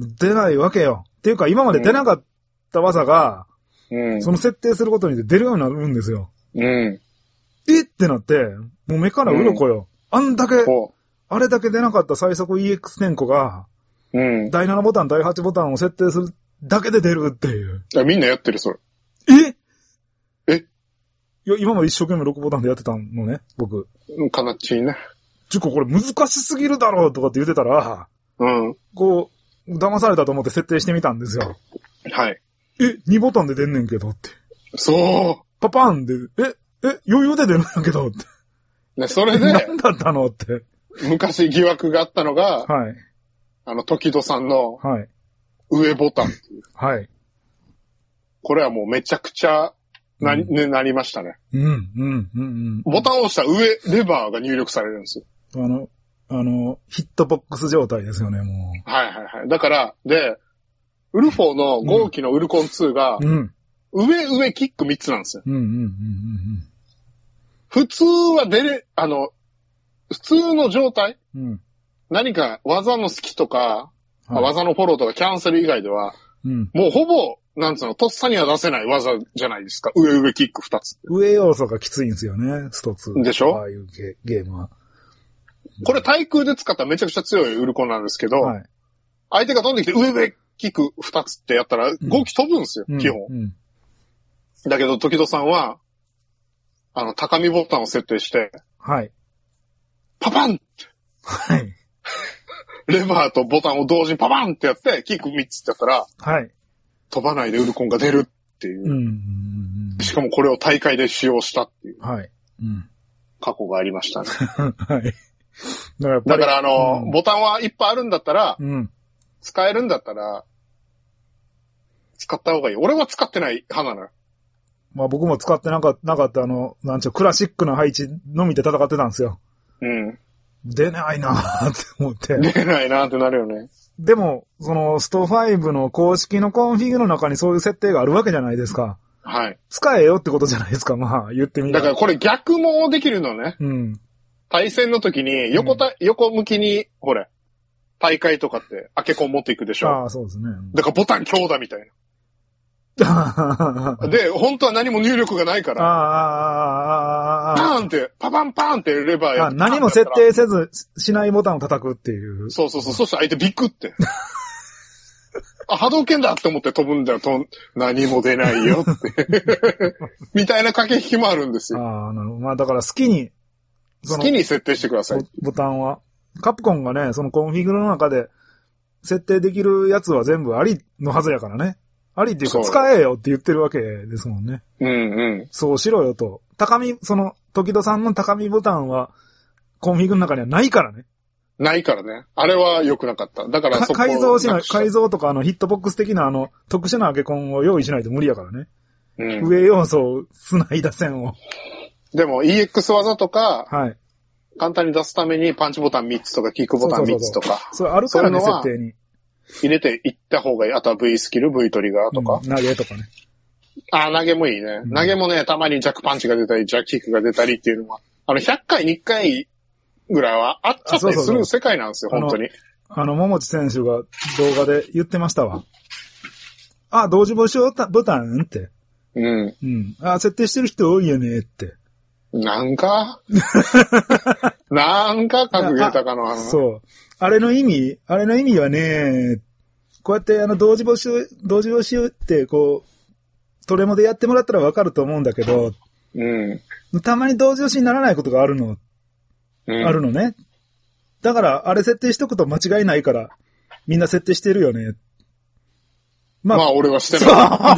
出ないわけよ。っていうか今まで出なかった技が、 うん、 その設定することによって出るようになるんですよ。 うん。 えってなって、もう目から鱗よ。うん、あんだけ、あれだけ出なかった最速 イーエックス 点呼が、 うん。 だいななボタン、だいはちボタンを設定するだけで出るっていう。 いや、みんなやってる、それ。 ええいや、今まで一生懸命ろくボタンでやってたのね、僕。 かなっちいね。 ちょっとこれ難しすぎるだろうとかって言ってたら、 うん。 こう、騙されたと思って設定してみたんですよ。 はい。 え、にボタンで出んねんけどって。 そう。 パパンで、え、え、余裕で出るんだけどって。 ね、それで。 何だったのって。 昔疑惑があったのが、 はい。 あの、時戸さんの、 はい。 上ボタンっていう。 はい。 これはもうめちゃくちゃ、なり、うん、ね、なりましたね。 うん、うん、うん、うん。 ボタンを押したら上、レバーが入力されるんですよ。 あの、あの、ヒットボックス状態ですよね、もう。はいはいはい。だから、で、ウルフォーの号機のウルコンツーが、 うん。 上上キックみっつなんですよ。 うん、うん、うん、うん。 普通は出れ、あの、普通の状態、 うん、 何か技の隙とか、はい、技のフォローとかキャンセル以外では、 うん、 もうほぼ、なんつうの、とっさには出せない技じゃないですか。上上キックふたつ。 上要素がきついんですよね、ストツー。 でしょ？ ああいうゲ、ゲームは。 これ対空で使ったらめちゃくちゃ強いウルコンなんですけど、 はい、 相手が飛んできて上上キックふたつってやったら、号機飛ぶんですよ、 うん、 基本、 うん。 だけど、時戸さんは、あの、高みボタンを設定して、 はい。 パパンって。 はい。 レバーとボタンを同時にパパンってやって、キックみっつってやったら、 はい。 飛ばないでウルコンが出るっていう。 うんうんうん、 しかもこれを大会で使用したっていう。 はい。うん、 過去がありましたね。 はい。だから、 だからあの、 うん、 ボタンはいっぱいあるんだったら、 うん、 使えるんだったら、使った方がいい。俺は使ってない派なのよ。 まあ僕も使ってなかった、なかったあの、なんちゅう、クラシックな配置のみで戦ってたんですよ。 うん。 出ないなーって思って。 出ないなーってなるよね。 でも、その、ストファイブの公式のコンフィグの中にそういう設定があるわけじゃないですか。 はい。 使えよってことじゃないですか、まあ、言ってみたら。 だからこれ逆もできるのね。 うん。 対戦の時に横た、うん、横向きに、ほれ、大会とかって開けコン持っていくでしょ。 ああ、そうですね。 だからボタン強打みたいな。で、本当は何も入力がないから。 ああ、ああ、 パーンって、パパンパーンってレバーやって。 何も設定せずしないボタンを叩くっていう。 そうそうそう。そして相手ビクって。あ、波動拳だって思って飛ぶんだよ。と何も出ないよって。みたいな駆け引きもあるんですよ。 ああ、なるほど。まあだから好きに。 好きに設定してください。 ボタンは。カプコンがね、そのコンフィグの中で設定できるやつは全部ありのはずやからね。ありっていうか使えよって言ってるわけですもんね。 うんうん。 そうしろよと。高み、その、時戸さんの高みボタンはコンフィグの中にはないからね。 ないからね。あれは良くなかった。だからそこ改造しない、改造とかあのヒットボックス的なあの特殊なアケコンを用意しないと無理やからね。 うん。 上要素を繋いだ線を。 でも イーエックス 技とか、 はい。 簡単に出すためにパンチボタンみっつとかキックボタンみっつとか。 そうそうそうそれあるからね、設定に。 入れていった方がいい。あとは V スキル、V トリガーとか。 うん、投げとかね。 あ、投げもいいね、うん。投げもね、たまにジャックパンチが出たり、ジャックキックが出たりっていうのは、あの、ひゃっかいにいっかいぐらいはあっちゃったりする世界なんですよ、そうそうそう本当に。 あの、桃地選手が動画で言ってましたわ。あ、同時募集ボタンって。 うん。 うん。あ、設定してる人多いよねって。 なんかなんか格ゲー高のあの。 そう。あれの意味、あれの意味はね、こうやってあの、同時募集、同時募集って、こう、トレモでやってもらったらわかると思うんだけど、 うん。 たまに同時押しにならないことがあるの。うん、あるのね。だから、あれ設定しとくと間違いないから、みんな設定してるよね。 まあ、まあ、俺はして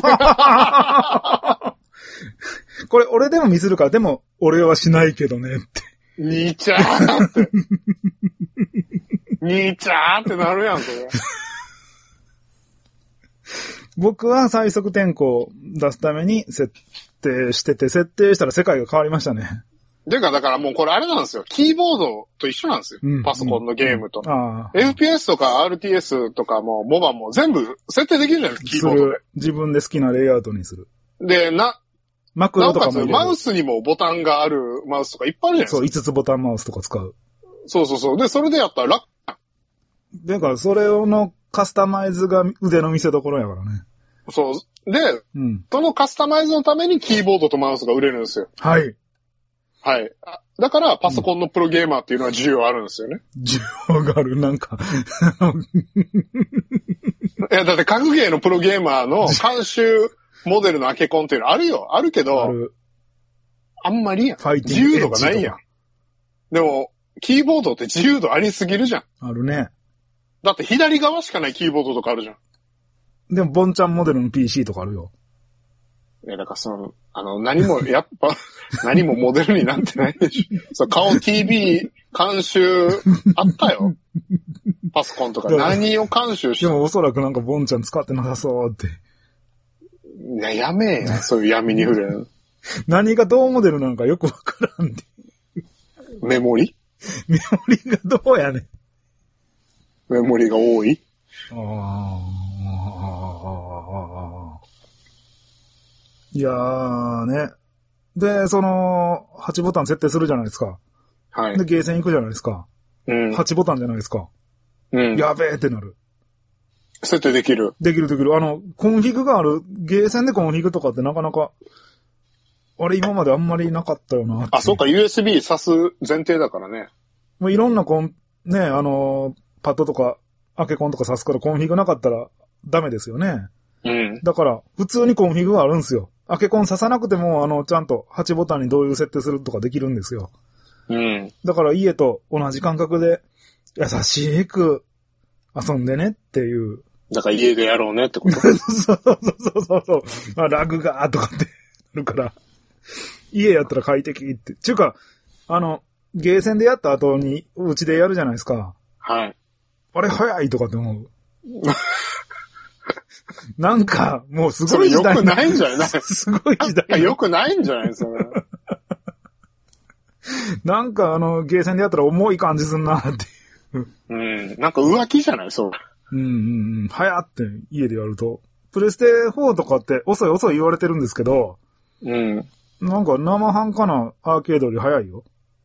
ない。これ、俺でもミスるから、でも、俺はしないけどねって。 兄ちゃーって。兄ちゃーってなるやん、それ。 僕は最速転向を出すために設定してて、設定したら世界が変わりましたね。 ていうか、だからもうこれあれなんですよ。キーボードと一緒なんですよ。うん、パソコンのゲームと。うん、エフピーエス とか アールティーエス とかも、モバも全部設定できるじゃないですか、キーボードで。 自分で好きなレイアウトにする。 で、な、 マクロとかも入れる。 なおかつマウスにもボタンがあるマウスとかいっぱいあるじゃないですか。 そう、いつつボタンマウスとか使う。 そうそうそう。で、それでやったら楽。 だから、それのカスタマイズが腕の見せ所やからね。 そう。で、うん、そのカスタマイズのためにキーボードとマウスが売れるんですよ。 はい。 はい。だから、パソコンのプロゲーマーっていうのは需要あるんですよね。 需要がある、なんか。 いや、だって格ゲーのプロゲーマーの監修モデルのアケコンっていうのあるよ。あるけど、あ, あんまりやん。自由度がないやん。でも、キーボードって自由度ありすぎるじゃん。 あるね。 だって左側しかないキーボードとかあるじゃん。 でも、ボンちゃんモデルの ピーシー とかあるよ。 いや、だからその、あの、何も、やっぱ、何もモデルになってないでしょ。そう、顔 ティービー 監修あったよ。パソコンとか何を監修して。 でもおそらくなんかボンちゃん使ってなさそうって。 いや、やめえや、そういう闇に触れる。 何が同モデルなのかよくわからんで。 メモリメモリがどうやねん。 メモリが多いああ。いやーね。で、その、はちボタン設定するじゃないですか。 はい。 で、ゲーセン行くじゃないですか。うん。はちボタンじゃないですか。うん。やべえってなる。 設定できる。 できるできる。あの、コンフィグがある、ゲーセンでコンフィグとかってなかなか、あれ今まであんまりなかったよな。 あ、そうか、ユーエスビー 挿す前提だからね。 もういろんなコン、ね、あの、パッドとか、アケコンとか挿すからコンフィグなかったらダメですよね。 うん。 だから、普通にコンフィグがあるんですよ。アケコン刺さなくても、あの、ちゃんとはちボタンにどういう設定するとかできるんですよ。 うん。 だから家と同じ感覚で、優しく遊んでねっていう。 だから家でやろうねってことそうそうそうそうそう。あ、ラグがーとかってなるから、家やったら快適って。ちゅうか、あの、ゲーセンでやった後に、うちでやるじゃないですか。 はい。 あれ早いとかって思う。なんか、もうすごい時代。 それ良くないんじゃないすごい時代。 良くないんじゃないですか。 なんかあの、ゲーセンでやったら重い感じすんなっていう。 うん。なんか浮気じゃないそう。 うんうんうん。早って家でやると。プレステフォーとかって遅い遅い言われてるんですけど。 うん。 なんか生半可なアーケードより早いよ。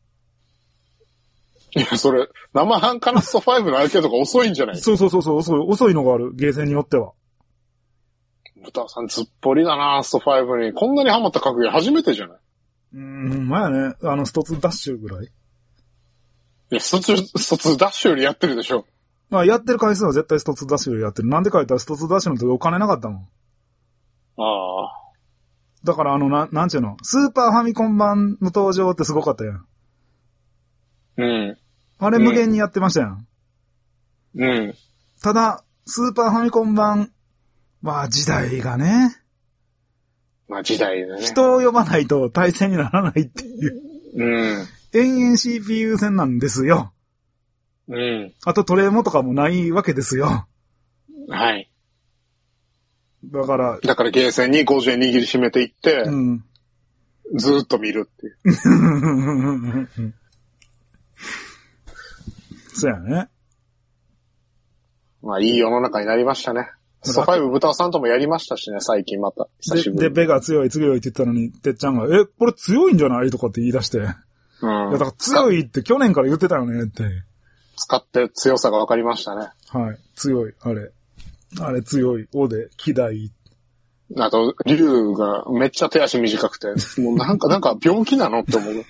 いや、それ、生半可なストファイブのアーケードが遅いんじゃないそうそうそうそう、遅い、遅いのがある。ゲーセンによっては。 豚さんずっぽりだな、ストファイブに。こんなにハマった格ゲー初めてじゃない？ うーん、まあね、あの、ストツダッシュぐらい。 いや、ストツ、ストツダッシュよりやってるでしょ。 まあ、やってる回数は絶対ストツダッシュよりやってる。なんでか言ったらストツダッシュの時お金なかったもん。 ああ。 だからあの、な、なんちゅうの、スーパーファミコン版の登場ってすごかったやん。 うん。 あれ無限にやってましたやん。 うん。 ただ、スーパーファミコン版、まあ時代がね。 まあ時代だね。 人を呼ばないと対戦にならないっていう。 うん。 延々 シーピーユー 戦なんですよ。 うん。 あとトレーモとかもないわけですよ。 はい。 だから。 だからゲーセンにごじゅうえん握りしめていって、うん、ずーっと見るっていう。 そうやね。 まあ、いい世の中になりましたね。ストファイブ豚尾さんともやりましたしね、最近また。久しぶりで、で、ベガ強い強いって言ったのに、てっちゃんが、え、これ強いんじゃないとかって言い出して。うん。いや、だから強いって去年から言ってたよねって。 使って強さが分かりましたね。 はい。強い。あれ。あれ強い。おで、キダイ。 あと、竜がめっちゃ手足短くて、もうなんか、なんか病気なのって思う。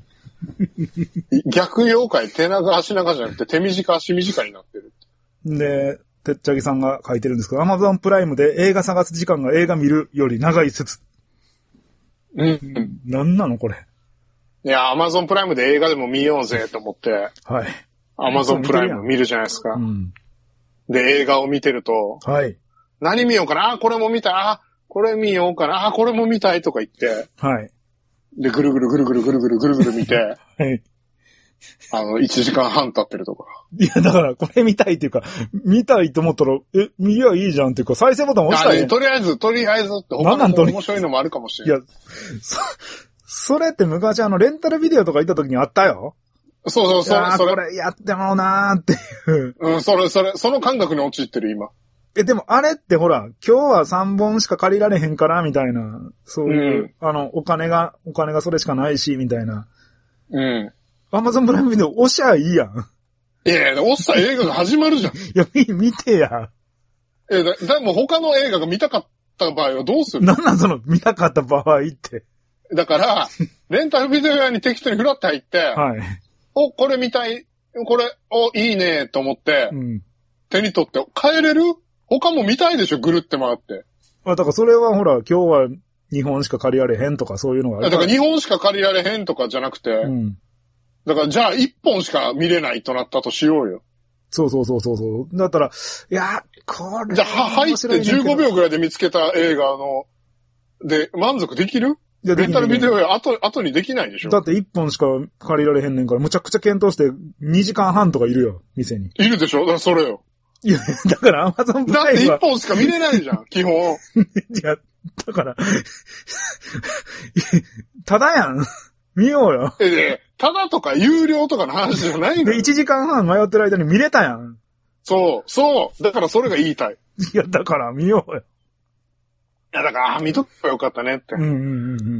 逆妖怪、手長足長じゃなくて手短足短になってる。 で、てっちゃぎさんが書いてるんですけど、Amazon プライムで映画探す時間が映画見るより長い説。 うん。 なんなのこれ。 いや、Amazon プライムで映画でも見ようぜと思って。 はい。 Amazon プライム見るじゃないですか。 うん。 で、映画を見てると。 はい。 何見ようかなあ、これも見たい。あ、これ見ようかなあ、これも見たいとか言って。 はい。 で、ぐるぐるぐるぐるぐるぐるぐるぐる見て。 はい。 あの、いちじかんはん経ってるとか。 いや、だから、これ見たいっていうか、見たいと思ったら、え、見りゃいいじゃんっていうか、再生ボタン押したらいい。 とりあえず、とりあえずって、他の面白いのもあるかもしれない。いや、 そ、それって昔あの、レンタルビデオとか行った時にあったよ。 そうそう、それ、 それ。これやってもうなーっていう。 うん、それ、それ、その感覚に陥ってる、今。 え、でもあれってほら、今日はさんぼんしか借りられへんから、みたいな、そういう、うん、あの、お金が、お金がそれしかないし、みたいな。 うん。 アマゾンプライムビデオ押しゃいいやん。 いやいや、押したら映画が始まるじゃん。いや、見てや。 え、だ、でも他の映画が見たかった場合はどうする？ なんなんその、見たかった場合って。 だから、レンタルビデオ屋に適当にフラッと入って、 はい。 お、これ見たい、これ、お、いいね、と思って、うん、手に取って、帰れる？他も見たいでしょ、ぐるって回って。 あ、だからそれはほら、今日はにほんしか借りられへんとかそういうのがあるから。 だからにほんしか借りられへんとかじゃなくて、うん、だからじゃあいっぽんしか見れないとなったとしようよ。 そうそうそうそうそう。だったら、いや、これ。 じゃあ、入ってじゅうごびょうぐらいで見つけた映画の、で、満足できる？いや、レンタルビデオや後、後にできないでしょ？ だっていっぽんしか借りられへんねんから、むちゃくちゃ検討してにじかんはんとかいるよ、店に。 いるでしょ？だからそれよ。 いや、だからアマゾンプライムは。 だっていっぽんしか見れないじゃん、基本。いや、だから、ただやん。見ようよ。 え、で、ただとか有料とかの話じゃないの？ で、いちじかんはん迷ってる間に見れたやん。 そう、そう。だからそれが言いたい。 いや、だから見ようよ。いや、だから、あ、見とけばよかったねって。 うんうんうんうんうん。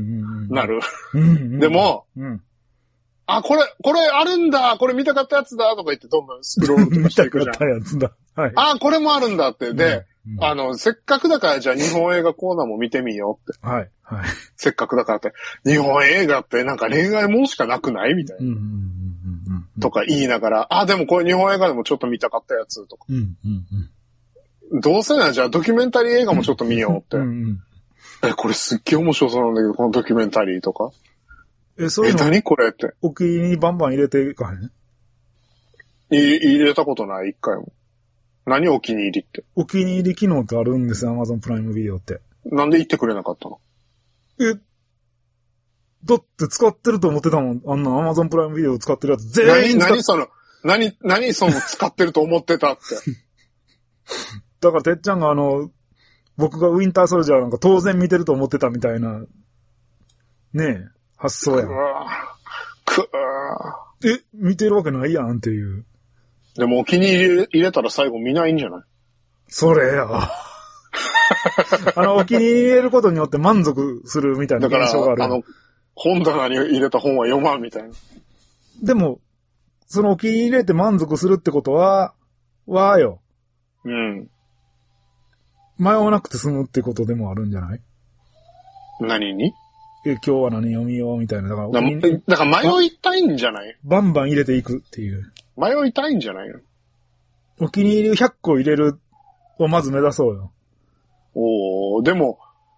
なる。 うんうん、 でも、 うん、 あ、これ、これあるんだ、これ見たかったやつだ、とか言ってどんどんスクロールとかしていくじゃん。 見たかったやつだ。はい。 あ、これもあるんだって。で、うんうん、あの、せっかくだからじゃあ日本映画コーナーも見てみようって。 はい。はい。 せっかくだからって。日本映画ってなんか恋愛もんしかなくないみたいな。 うんうんうんうん、 とか言いながら、あ、でもこれ日本映画でもちょっと見たかったやつとか。 うんうんうん、どうせならじゃあドキュメンタリー映画もちょっと見ようって。うんうん、え、これすっげえ面白そうなんだけど、このドキュメンタリーとか。 え、そういうの。 え、何これって。 お気に入りにバンバン入れていかへん？ い入れたことない、一回も。何お気に入りって。 お気に入り機能ってあるんですよ、Amazon プライムビデオって。 なんで言ってくれなかったの？ え、だって使ってると思ってたもん。あんな Amazon プライムビデオ使ってるやつ全員使っ何、何その、何、何その使ってると思ってたって。 だからてっちゃんがあの、僕がウィンターソルジャーなんか当然見てると思ってたみたいな、ねえ、発想やん。 くーえ、見てるわけないやんっていう。 でもお気に入り入れたら最後見ないんじゃない？ それや。あの、お気に入り入れることによって満足するみたいな現象がある。 だから、あの、本棚に入れた本は読まんみたいな。 でも、そのお気に入れて満足するってことは、はよ。 うん。 迷わなくて済むってことでもあるんじゃない？ 何に？ え、今日は何読みようみたいな。だから、 だだから迷いたいんじゃない？ バンバン入れていくっていう。 迷いたいんじゃないの？ お気に入りをひゃっこ入れるをまず目指そうよ。 おー、でも、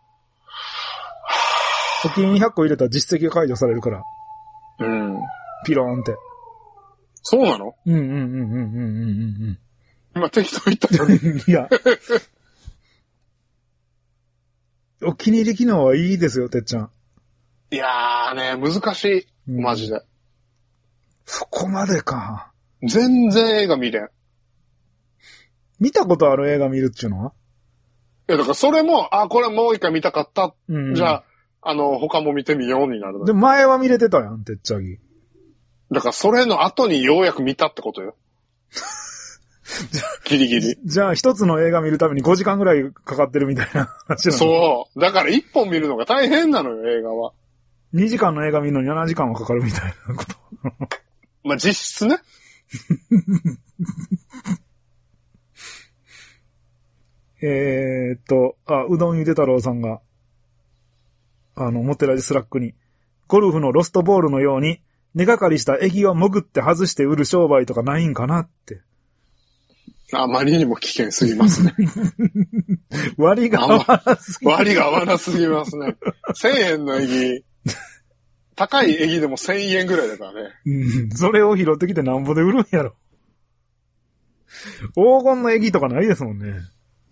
お気に入りひゃっこ入れたら実績が解除されるから。 うん。 ピローンって。 そうなの？ うんうんうんうんうんうんうん。 今適当言ったじゃん。 いや。お気に入り機能はいいですよ、てっちゃん。 いやーね、難しい。マジで。うん、 そこまでか。 全然映画見れん。 見たことある映画見るっちゅうのは？ いや、だからそれも、あ、これもう一回見たかった。 うん、 じゃあ、あの、他も見てみようになる。 で、前は見れてたやん、てっちゃぎ。 だからそれの後にようやく見たってことよ。 ギリギリ。 じゃあ一つの映画見るためにごじかんぐらいかかってるみたいな話なの。 そう。だから一本見るのが大変なのよ、映画は。 にじかんの映画見るのにななじかんはかかるみたいなこと。 まあ、実質ね。 えーっと、あ、うどんゆで太郎さんが、あの、モテラジスラックに、ゴルフのロストボールのように、根がかりした液を潜って外して売る商売とかないんかなって。 あまりにも危険すぎますね。 割が合わなすぎ割が合わなすぎますね。せんえんの液、高い液でもせんえんぐらいだからね。 うん、それを拾ってきてなんぼで売るんやろ。黄金の液とかないですもんね。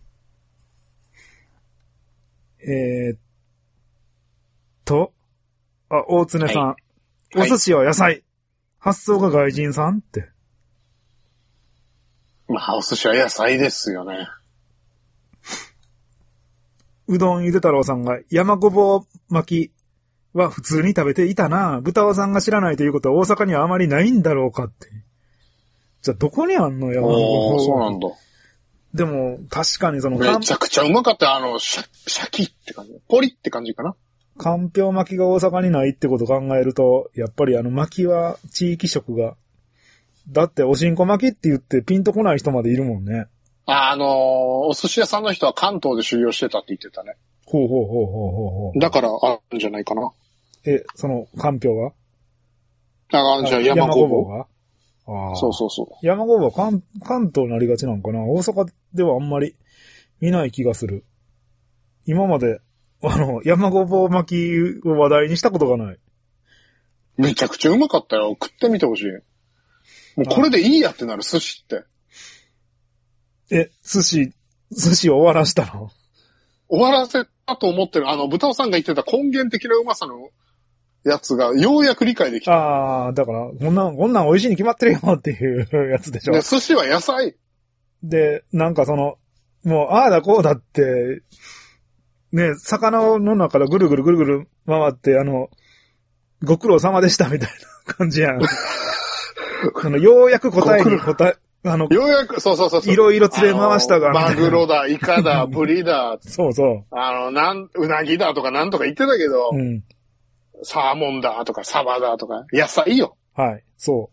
えー、っと、あ、大常さん。はい、お寿司は野菜。はい、発想が外人さんって。 まあ、お寿司は野菜ですよね。 うどんゆで太郎さんが山ごぼう巻きは普通に食べていたな。豚尾さんが知らないということは大阪にはあまりないんだろうかって。じゃあどこにあんの山ごぼう。 そうなんだ。 でも、確かにその、 めちゃくちゃうまかった。あの、シャ、シャキって感じ。ポリって感じかな。 かんぴょう巻きが大阪にないってことを考えると、やっぱりあの巻きは地域色が。だっておしんこ巻きって言ってピンとこない人までいるもんね。 あ、あのー、お寿司屋さんの人は関東で修行してたって言ってたね。 ほうほうほうほうほうほう。 だからあるんじゃないかな。 え、その、かんぴょうがあ、じゃあ山ごぼうがああ。 そうそうそう。 山ごぼうは関、関東になりがちなんかな。大阪ではあんまり見ない気がする。今まで、あの、山ごぼう巻きを話題にしたことがない。 めちゃくちゃうまかったよ。食ってみてほしい。もうこれでいいやってなる、寿司って。 え、寿司、寿司を終わらしたの？ 終わらせたと思ってる。あの、豚尾さんが言ってた根源的なうまさのやつがようやく理解できた。 ああ、だから、こんなん、こんなん美味しいに決まってるよっていうやつでしょ。 で、寿司は野菜。 で、なんかその、もう、ああだこうだって、ね、魚の中からぐるぐるぐるぐる回って、あの、ご苦労様でしたみたいな感じやん。あの、ようやく答えに答え、あの、 ようやく、そうそうそうそう。 いろいろ連れ回したが、 マグロだ、イカだ、ブリだ。 そうそう。 あの、なん、うなぎだとかなんとか言ってたけど、うん、サーモンだとかサバだとか、野菜よ。 はい、そう。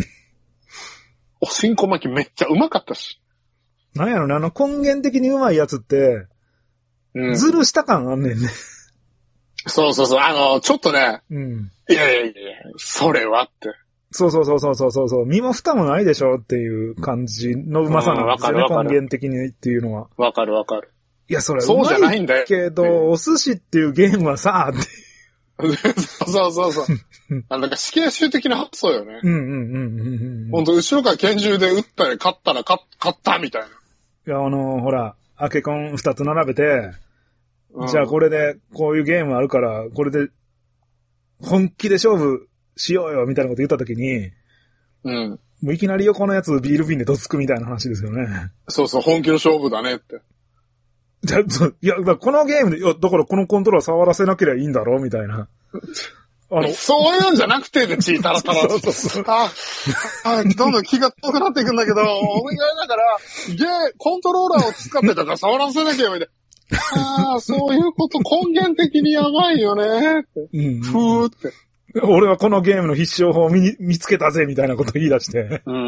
おしんこ巻きめっちゃうまかったし。 なんやろね、あの根源的にうまいやつって、うん、ずるした感あんねんね。 そうそうそう、あの、ちょっとね、 うん。 いやいやいや、それはって。 そうそうそうそうそうそう、身も蓋もないでしょっていう感じのうまさなんですよね、うん、根源的にっていうのは。 わかるわかる。 いや、それそうじゃないんだよ。 けど、お寿司っていうゲームはさ、ってそうそうそう。あなんか死刑囚的な発想よね。 うんうんうんうんうん。 ほんと、後ろから拳銃で撃ったり、勝ったら勝ったみたいな。 いや、あのー、ほら、アケコン二つ並べて、うん、じゃあこれで、こういうゲームあるから、これで、本気で勝負しようよ、みたいなこと言ったときに、 うん。 もういきなり横のやつビール瓶でどつくみたいな話ですよね。 そうそう、本気の勝負だねって。 じゃいや、このゲームで、いや、だからこのコントローラー触らせなければいいんだろうみたいな。 あの、そういうんじゃなくてで、血たらたら。そうそうそう。あ、あ、どんどん気が遠くなっていくんだけど、お願いだから、ゲー、コントローラーを使ってたから触らせなきゃいけない。ああ、そういうこと根源的にやばいよねって。うん、ふーって。 俺はこのゲームの必勝法を見、見つけたぜみたいなこと言い出して。 うん。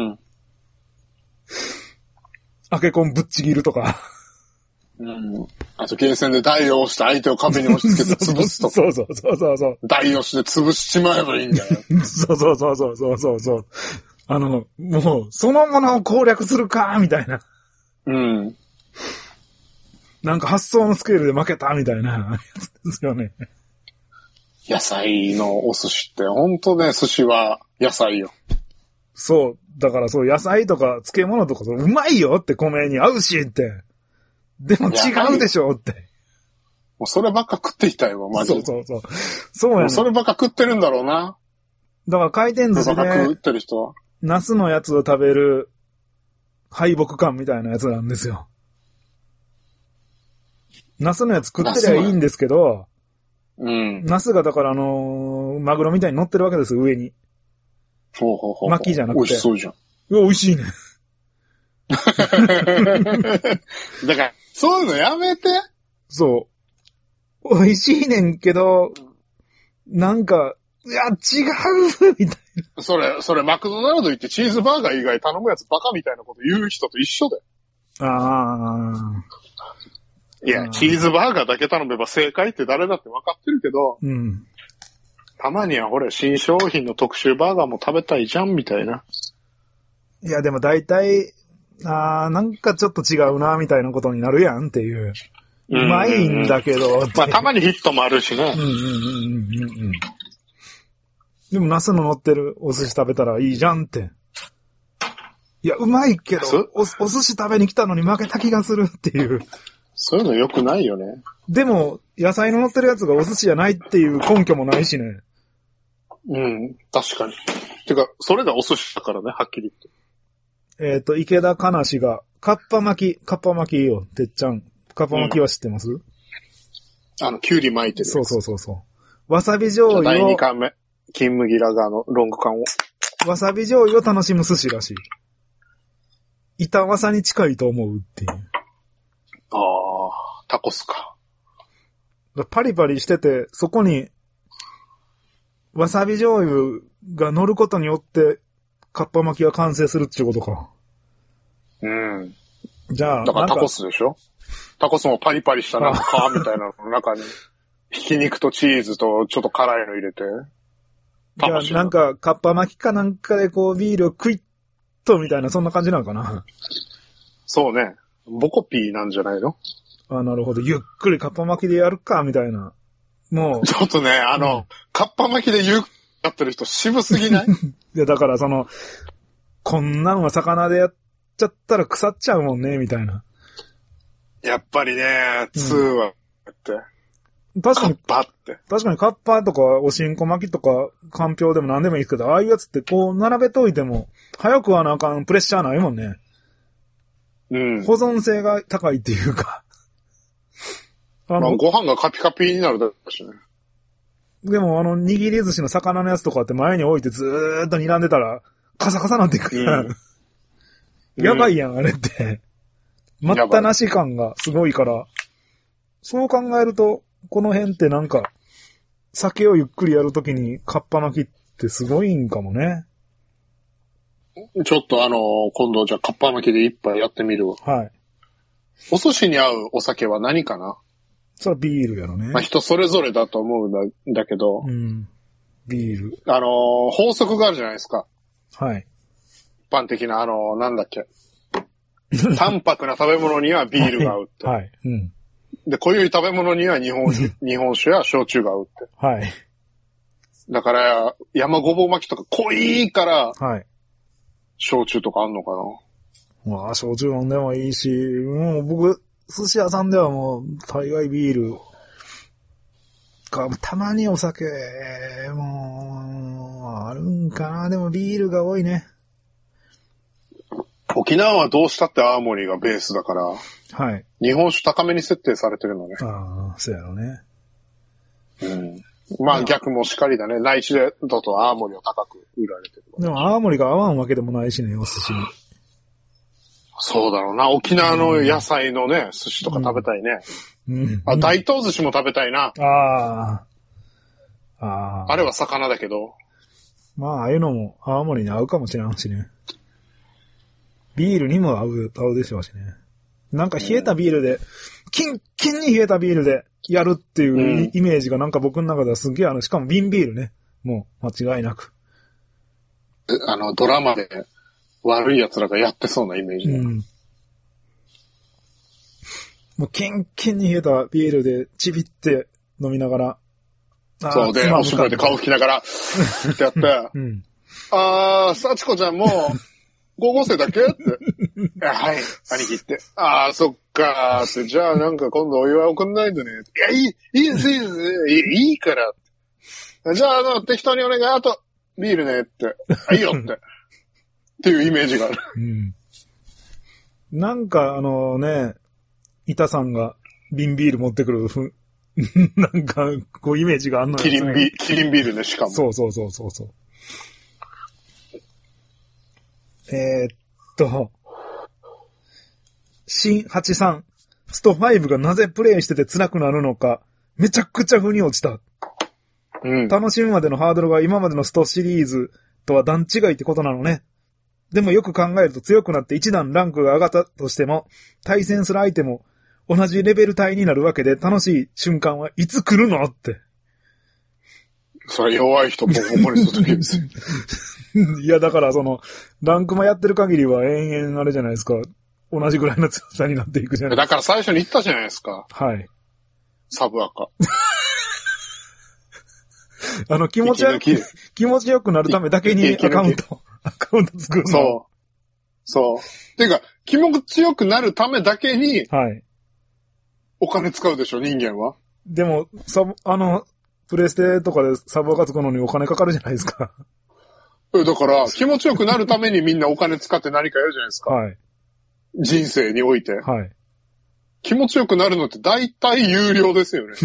アケコンぶっちぎるとか。 うん。あと、ゲーセンで台を押して相手を壁に押し付けて潰すとか。 そうそうそうそうそう。 台押しで潰しちまえばいいんだよ。 そうそうそうそうそうそうそう。あの、もう、そのものを攻略するかみたいな。 うん。 なんか発想のスケールで負けたみたいなやつですよね。 野菜のお寿司って、ほんとね、寿司は野菜よ。 そう。だからそう、野菜とか漬物とか、うまいよって米に合うしって。でも違うでしょって。 もうそればっか食っていたいわ、マジで。 そうそうそう。そうやね。 もうそればっか食ってるんだろうな。 だから回転寿司で、 食ってる人は。 ナスのやつを食べる敗北感みたいなやつなんですよ。ナスのやつ食ってりゃいいんですけど、 うん。 ナスがだからあのー、マグロみたいに乗ってるわけですよ、上に。 ほうほうほう。 巻きじゃなくて。 美味しそうじゃん。 うわ、美味しいね。 だから、そういうのやめて。 そう。美味しいねんけど、なんか、いや、違うみたいな。それ、それマクドナルド行ってチーズバーガー以外頼むやつバカみたいなこと言う人と一緒だよ。 ああ。 いや、チーズバーガーだけ頼めば正解って誰だって分かってるけど、 うん。 たまにはほれ、新商品の特集バーガーも食べたいじゃんみたいな。 いや、でも大体、ああ、なんかちょっと違うな、みたいなことになるやんっていう。うまいんだけど。 まあ、たまにヒットもあるしね。 うんうんうんうんうん。でも、ナスの乗ってるお寿司食べたらいいじゃんって。いや、うまいけど、お、お寿司食べに来たのに負けた気がするっていう。 そういうの良くないよね。 でも、野菜の乗ってるやつがお寿司じゃないっていう根拠もないしね。 うん、確かに。てか、それがお寿司だからね、はっきり言って。 えっと、池田かなしが、かっぱ巻き、かっぱ巻きいいよ、てっちゃん。かっぱ巻きは知ってます？うん、 あの、きゅうり巻いてる。 そうそうそうそう。わさび醤油を。 だいにかんめ。金麦ラガーのロング缶を。 わさび醤油を楽しむ寿司らしい。板わさに近いと思うっていう。 ああ、タコスか。 パリパリしてて、そこに、わさび醤油が乗ることによって、かっぱ巻きが完成するっていうことか。 うん。 じゃあ、 だからタコスでしょ？タコスもパリパリしたなんか皮みたいなのの中に、ひき肉とチーズとちょっと辛いの入れて。 いや、なんか、かっぱ巻きかなんかでこう、ビールをクイッとみたいな、そんな感じなのかな。 そうね。ボコピーなんじゃないの？ あ、なるほど。ゆっくりかっぱ巻きでやるか、みたいな。もう。 ちょっとね、あの、うん、かっぱ巻きでゆっくりやってる人渋すぎない？ いや、だからその、こんなんは魚でやっちゃったら腐っちゃうもんね、みたいな。 やっぱりね、ツーはって。 うん、確かに、 カッパって。 確かにカッパとかおしんこ巻きとか、かんぴょうでも何でもいいですけど、ああいうやつってこう並べといても、早くはなあかんプレッシャーないもんね。 うん。 保存性が高いっていうか。 あの、まあ、ご飯がカピカピになるだろうしね。 でもあの、握り寿司の魚のやつとかって前に置いてずーっと睨んでたら、カサカサなっていくやん。うん、やばいやん、あれって。待ったなし感がすごいから、そう考えると、この辺ってなんか、酒をゆっくりやるときにカッパ巻きってすごいんかもね。 ちょっとあの、今度じゃあカッパ巻きで一杯やってみるわ。 はい。 お寿司に合うお酒は何かな？ それはビールやろね。 まあ人それぞれだと思うんだ、だけど。 うん。ビール。 あの、法則があるじゃないですか。 はい。 一般的な、あの、なんだっけ。淡白な食べ物にはビールが合うって。 はい。はい、うん。 で、濃い食べ物には日本酒、日本酒や焼酎が合うって。 はい。 だから、山ごぼう巻きとか濃いから、 はい。 焼酎とかあんのかな。まあ、焼酎飲んでもいいし、もう僕、寿司屋さんではもう、大概ビールか、たまにお酒も、あるんかな。でもビールが多いね。 沖縄はどうしたって青森がベースだから、 はい。 日本酒高めに設定されてるのね。 ああ、そうやろうね。 うん。まあ逆もしかりだね。内地だと青森を高く売られてる。 でも青森が合わんわけでもないしね、お寿司に。 そうだろうな。沖縄の野菜のね、うん、寿司とか食べたいね。うん。あ、大東寿司も食べたいな。 ああ。ああ。 あれは魚だけど。 まあ、ああいうのも青森に合うかもしれんしね。ビールにも合う、合うでしょうしね。なんか冷えたビールで、キンキンに冷えたビールでやるっていうイメージがなんか僕の中ではすげえあの、しかも瓶ビールね。もう間違いなく。 あの、ドラマで悪い奴らがやってそうなイメージ。うん。 もうキンキンに冷えたビールでちびって飲みながら。 そうで、おしぼりで顔拭きながら、ってやって。うん、あー、幸子ちゃんも、高校生だっけって。はい、兄貴って。ああ、そっかーって。じゃあなんか今度お祝い送んないとね。いや、いい、いいです、いいです。いい、いいから。じゃあ、あの、適当にお願い。あと、ビールねって。あ、いいよって。っていうイメージがある。 うん。なんかあのね、板さんが瓶ビール持ってくるふ、なんか、こうイメージがあんのよ、 ね。キリンビール、キリンビールね、しかも。 そうそうそうそうそう。えー、っと、 新はちじゅうさん、ストごがなぜプレイしてて辛くなるのか、めちゃくちゃ腑に落ちた。うん。楽しむまでのハードルが今までのストシリーズとは段違いってことなのね。でもよく考えると強くなって一段ランクが上がったとしても、対戦する相手も同じレベル帯になるわけで楽しい瞬間はいつ来るのって。 それ弱い人ボコボコにするときです。 いやだからその、ランクもやってる限りは延々あれじゃないですか。同じぐらいの強さになっていくじゃないですか。 だから最初に言ったじゃないですか。 はい。 サブアカ。 あの、気持ちよく、気持ちよくなるためだけにアカウント、アカウント作るの。 そう。そう。ていうか、気持ちよくなるためだけに、はい。お金使うでしょ、人間は。 でも、サブ、あの、プレステとかでサブアカ作るのにお金かかるじゃないですか。 だから、気持ちよくなるためにみんなお金使って何かやるじゃないですか。はい。人生において。はい。気持ちよくなるのって大体有料ですよね。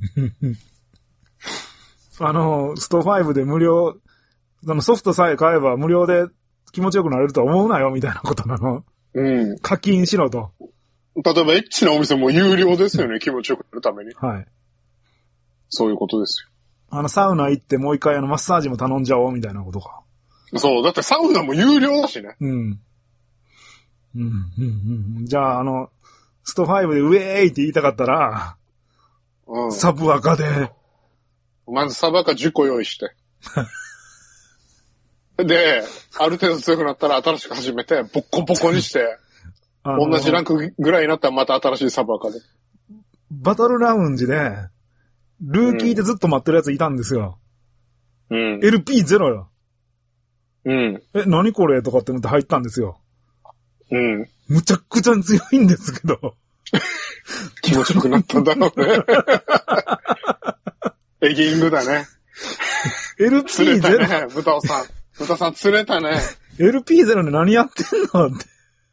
あの、ストごで無料、あのソフトさえ買えば無料で気持ちよくなれるとは思うなよ、みたいなことなの。うん。課金しろと。 例えばエッチなお店も有料ですよね、気持ちよくなるために。はい。そういうことですよ。 あの、サウナ行ってもう一回あの、マッサージも頼んじゃおう、みたいなことか。 そう、だってサウナも有料だしね。うん。 うん、うん、うん。じゃあ、あの、ストごでウェーイって言いたかったら、うん。サブアカで。 まずサブアカじゅっこ用意して。で、ある程度強くなったら新しく始めて、ボッコボコにして、同じランクぐらいになったらまた新しいサブアカで。 バトルラウンジで、ルーキーでずっと待ってるやついたんですよ。うん。エルピーゼロ よ。うん。え、何これとかって思って入ったんですよ。うん。むちゃくちゃ強いんですけど。 気持ちよくなったんだろうね。エギングだね。 エルピーゼロ。 釣れたね、豚尾さん。豚さん釣れたね。 エルピーゼロ で何やってんのって。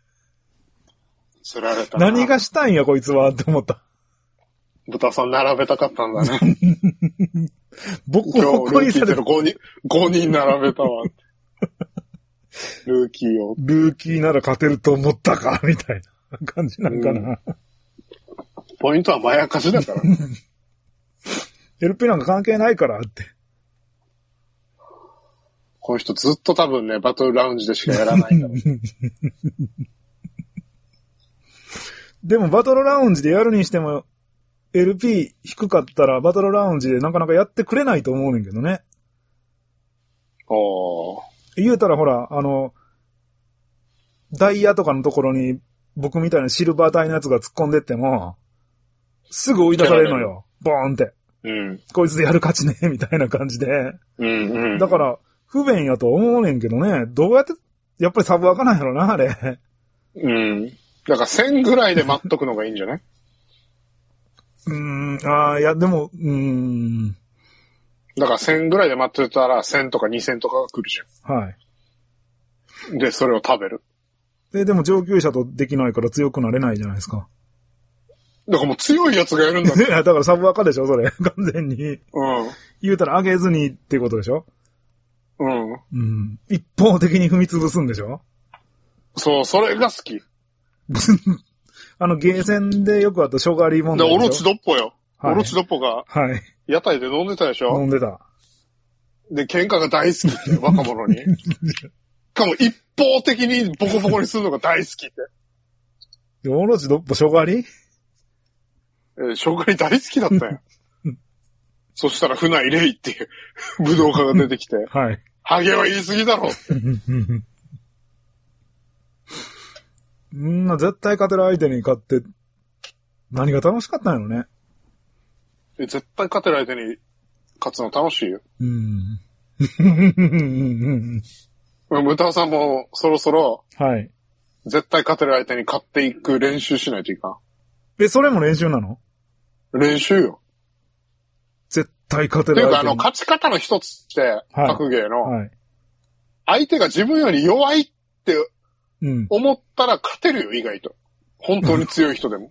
釣られたな。 何がしたんや、こいつは、って思った。 豚さん並べたかったんだね。 ボコボコにされてる。 ごにん、ごにん並べたわ。ルーキーを。 ルーキーなら勝てると思ったかみたいな感じなんかな。うん、 ポイントはまやかしだから。 エルピー なんか関係ないからって。 この人ずっと多分ね、バトルラウンジでしかやらないから。 でもバトルラウンジでやるにしても、エルピー 低かったらバトルラウンジでなかなかやってくれないと思うねんけどね。 おー。 言うたらほら、あの、ダイヤとかのところに僕みたいなシルバー帯のやつが突っ込んでっても、すぐ追い出されるのよ。ボーンって。うん。こいつでやる勝ちね、みたいな感じで。うんうん。だから、不便やと思うねんけどね。どうやって、やっぱりサブアカなんやろな、あれ。 うん。だからせんぐらいで待っとくのがいいんじゃないうーん、ああ、いや、でも、うーん。 だからせんぐらいで待ってたらせんとかにせんとかが来るじゃん。はい。で、それを食べる。 で、でも上級者とできないから強くなれないじゃないですか。 だからもう強いやつがやるんだね。 いや、だからサブアカでしょ、それ。完全に。うん。言うたら上げずにってことでしょ。うん。うん。一方的に踏み潰すんでしょ。 そう、それが好き。 あの、ゲーセンでよくあったショガリー問題でしょ。 で、オロチドッポよ。はい、オロチドッポが。はい。屋台で飲んでたでしょ。 飲んでた。 で、喧嘩が大好きって、若者に。しかも一方的にボコボコにするのが大好きって。 で、オロチドッポショガリえー、ショガリ大好きだったよ。そしたら船井レイっていう武道家が出てきて。はい。ハゲは言い過ぎだろって。 んな、絶対勝てる相手に勝って、何が楽しかったんやろね。 え、絶対勝てる相手に勝つの楽しいよ。うん。ムタさんもそろそろ、はい。絶対勝てる相手に勝っていく練習しないといかん。 え、それも練習なの？ 練習よ。 絶対勝てる相手に。 っていうか、あの、勝ち方の一つって、格ゲーの、はい、相手が自分より弱いって思ったら勝てるよ、意外と。本当に強い人でも。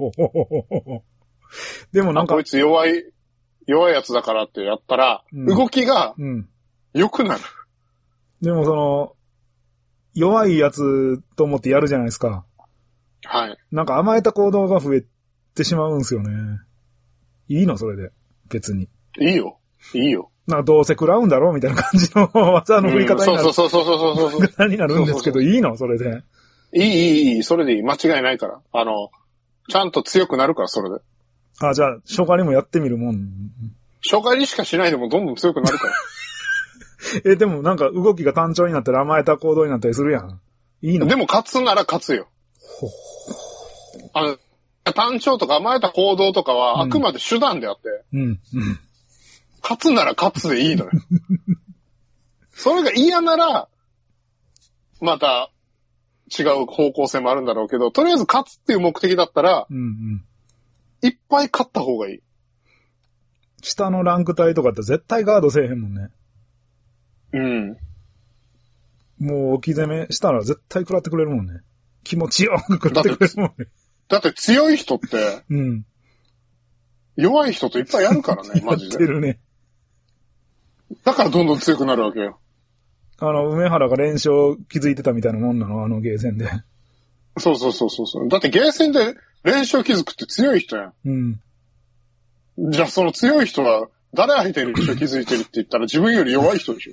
でもなんか。 こいつ弱い、弱いやつだからってやったら、うん、動きが良くなる、 うん。でもその、弱いやつと思ってやるじゃないですか。 はい。 なんか甘えた行動が増えてしまうんすよね。いいのそれで。別に。 いいよ。いいよ。 なんかどうせ食らうんだろうみたいな感じの技の振り方になる。 うん、そうそうそうそうそうそう。 そうになるんですけど、いいのそれで。 いい、いい、いい。それでいい。間違いないから。あの、ちゃんと強くなるから、それで。 あ、じゃあ、初回にもやってみるもん。 初回にしかしないでもどんどん強くなるから。 え、でもなんか動きが単調になったり甘えた行動になったりするやん。いいの？ でも勝つなら勝つよ。ほあの、単調とか甘えた行動とかはあくまで手段であって。うん。うん。勝つなら勝つでいいのよ。それが嫌なら、また違う方向性もあるんだろうけど、とりあえず勝つっていう目的だったら、うんうん、いっぱい勝った方がいい。 下のランク帯とかって絶対ガードせえへんもんね。 うん。 もう置き攻めしたら絶対食らってくれるもんね。気持ちよく食らってくれるもんね。 だって、だって強い人って、うん。弱い人といっぱいやるからね、マジで。やってるね。だからどんどん強くなるわけよ。 あの、梅原が連勝気づいてたみたいなもんなの、あのゲーセンで。 そうそうそうそう。だってゲーセンで連勝気づくって強い人やん。うん。じゃあその強い人は、誰相手に連勝気づいてるって言ったら自分より弱い人でしょ。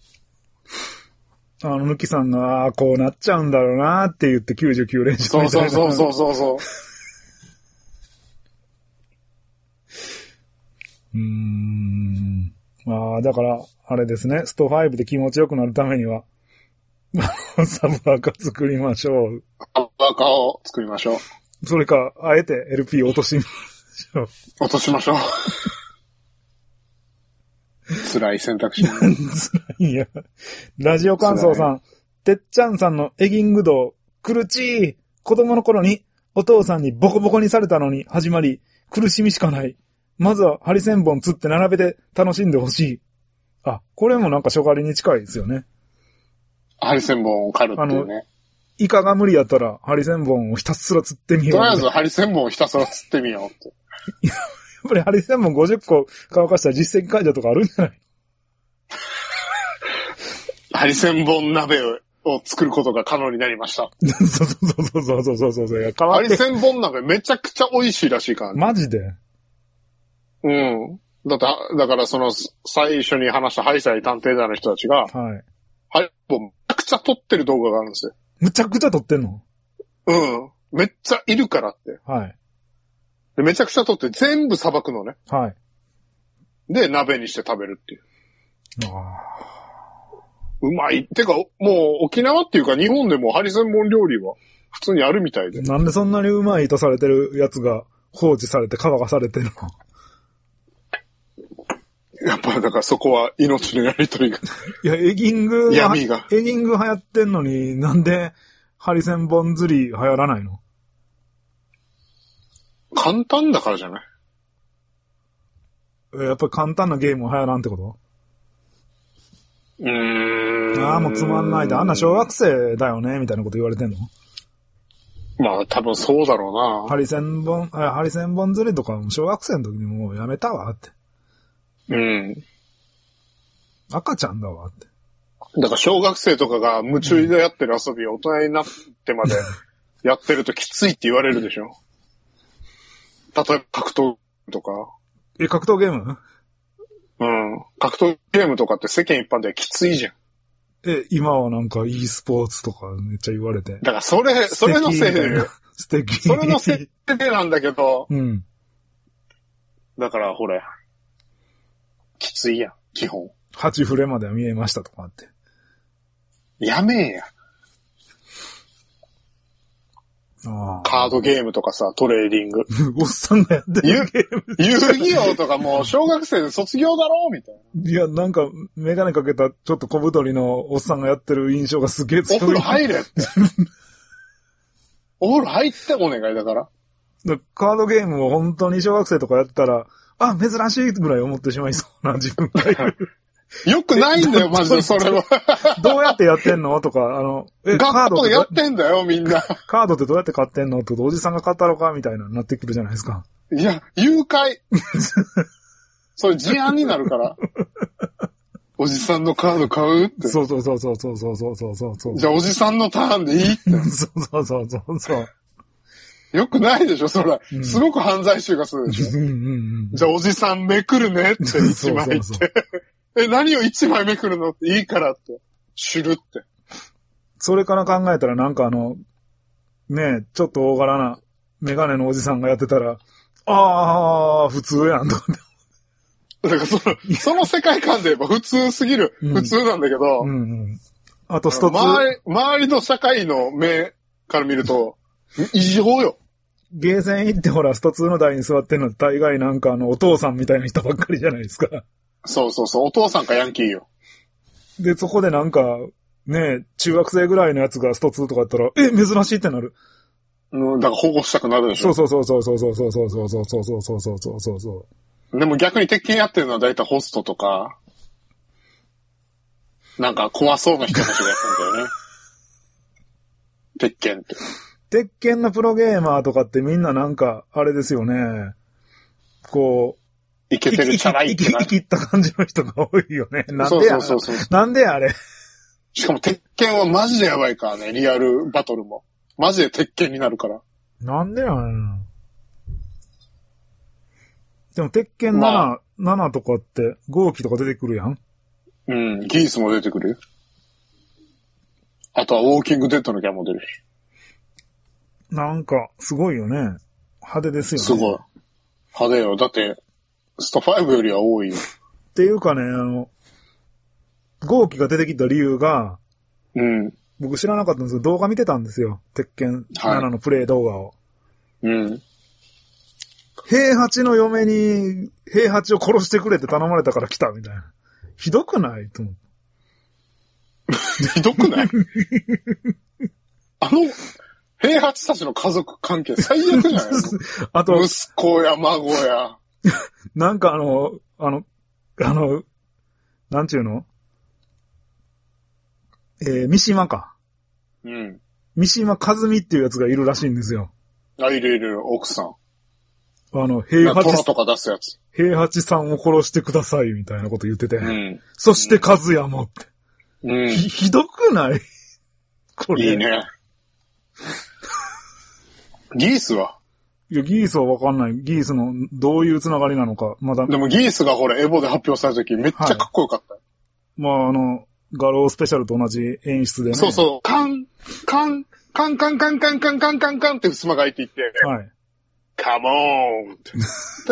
あの、ぬきさんが、こうなっちゃうんだろうなって言ってきゅうじゅうきゅう連勝みたいな。 そうそうそうそうそう。 うーん。ああ、だから、あれですね。ストファイブで気持ちよくなるためには、サブアカ作りましょう。 サブアカを作りましょう。それか、あえて エルピー 落としましょう。 落としましょう。辛い選択肢。辛いや。ラジオ感想さん、てっちゃんさんのエギング道、苦ちい。子供の頃にお父さんにボコボコにされたのに始まり、苦しみしかない。まずはハリセンボン釣って並べて楽しんでほしい。あ、これもなんか初狩りに近いですよね。 ハリセンボンを狩るっていうね。 イカが無理やったらハリセンボンをひたすら釣ってみよう。 とりあえずハリセンボンをひたすら釣ってみようって。 やっぱりハリセンボンごじゅっこ乾かしたら実績解除とかあるんじゃないハリセンボン鍋を作ることが可能になりました。 そうそうそうそうそうそうそうそう。 ハリセンボン鍋めちゃくちゃ美味しいらしいからね。 マジで？ うん。だって、だからその、最初に話したハイサイ探偵団の人たちが、はい。ハリセンボンめちゃくちゃ撮ってる動画があるんですよ。 むちゃくちゃ撮ってんの？ うん。めっちゃいるからって。はい。でめちゃくちゃ撮って全部さばくのね。はい。で、鍋にして食べるっていう。ああ。うまい。てか、もう沖縄っていうか日本でもハリセンボン料理は普通にあるみたいで。 なんでそんなにうまいとされてるやつが放置されて乾かされてるの？ やっぱだからそこは命のやりとりが。 いや、エギングが、 闇が。 エギング流行ってんのになんでハリセンボン釣り流行らないの？ 簡単だからじゃない？ やっぱり簡単なゲーム流行らんってこと？ うーん。 ああ、もうつまんないで、あんな小学生だよね、みたいなこと言われてんの？ まあ多分そうだろうな。 ハリセンボン、ハリセンボン釣りとかも小学生の時にもうやめたわって。うん。赤ちゃんだわって。 だから小学生とかが夢中でやってる遊びを大人になってまでやってるときついって言われるでしょ。例えば格闘とか。 え、格闘ゲーム？ うん。格闘ゲームとかって世間一般ではきついじゃん。 え、今はなんか e スポーツとかめっちゃ言われて。 だからそれ、それのせいで。 素敵。 それのせいでなんだけど。うん。だからほれ。きついやん、基本。 はちフレまでは見えましたとかって。 やめえや。あカードゲームとかさ、トレーディング。 おっさんがやってるゲーム。 遊戯王とかもう小学生で卒業だろみたいな。 いや、なんか、メガネかけたちょっと小太りのおっさんがやってる印象がすげえ強い。 お風呂入れって。お風呂入ってお願いだから。 だカードゲームを本当に小学生とかやったら、あ、珍しいぐらい思ってしまいそうな自分がいる。 よくないんだよ、マジで、それは。 どうやってやってんのとか、あの、 え、カードでやってんだよ、みんな。 カードってどうやって買ってんのっておじさんが買ったのかみたいななってくるじゃないですか。 いや、誘拐。それ事案になるから。おじさんのカード買うって。 そうそうそうそうそうそうそうそうそう。 じゃあおじさんのターンでいいって。 そうそうそうそうそう。 よくないでしょ、それ。うん、すごく犯罪集がするでしょ。 うんうんうん、 じゃあおじさんめくるねって一枚って。そうそうそうえ、何を一枚めくるのっていいからって。知るって。 それから考えたらなんかあの、ねえ、ちょっと大柄なメガネのおじさんがやってたら、あー、普通やんとか。 だからその、その世界観で言えば普通すぎる。普通なんだけど、 うんうんうん、あと一つ。 周り、周りの社会の目から見ると、異常よ。 ゲーセン行ってほら、ストツーの台に座ってるの大概なんかあの、お父さんみたいな人ばっかりじゃないですか。 そうそうそう、お父さんかヤンキーよ。 で、そこでなんか、ね、中学生ぐらいのやつがストツーとかやったら、え、珍しいってなる。 うん、だから保護したくなるでしょ。 そうそうそうそうそうそうそうそうそうそうそうそうそうそうそう。 でも逆に鉄拳やってるのは大体ホストとか、なんか怖そうな人たちがやってるんだよね。鉄拳って。 鉄拳のプロゲーマーとかってみんななんか、あれですよね。こう、イケてるチャラいってな。 生きった感じの人が多いよね。なんでやそうそうそうそう。 なんであれ。 しかも鉄拳はマジでやばいからね、リアルバトルも。マジで鉄拳になるから。 なんでやん。でも鉄拳なな、まあ、ななとかって号機とか出てくるやん。 うん、ギースも出てくるよ。あとはウォーキングデッドのキャンも出るし。 なんか、すごいよね。派手ですよね。 すごい。派手よ。だって、ストファイブよりは多いよ。 っていうかね、あの、号機が出てきた理由が、 うん。 僕知らなかったんですけど、動画見てたんですよ。鉄拳ななのプレイ動画を。 はい、うん。 平八の嫁に、平八を殺してくれって頼まれたから来たみたいな。ひどくないと思って。 ひどくないあの、平八たちの家族関係最悪じゃないあと、息子や孫や。 なんかあの、あの、あの、なんちゅうのえー、三島か。 うん。 三島和美っていうやつがいるらしいんですよ。 あ、いるいる、奥さん。 あの、平八。 虎とか出すやつ。 平八さんを殺してください、みたいなこと言ってて。 うん。 そして和也もって。 うん。 ひ、ひどくないこれ。 いいね。ギースはいや、ギースはわかんない。ギースのどういうつながりなのか、まだ。 でもギースがほら、エボで発表された時めっちゃかっこよかった。はい、 まあ、あの、ガロースペシャルと同じ演出でね。 そうそう。カン、カン、カンカンカンカンカンカンカンカンって襖が開いていって。 はい。 カモーンって。タ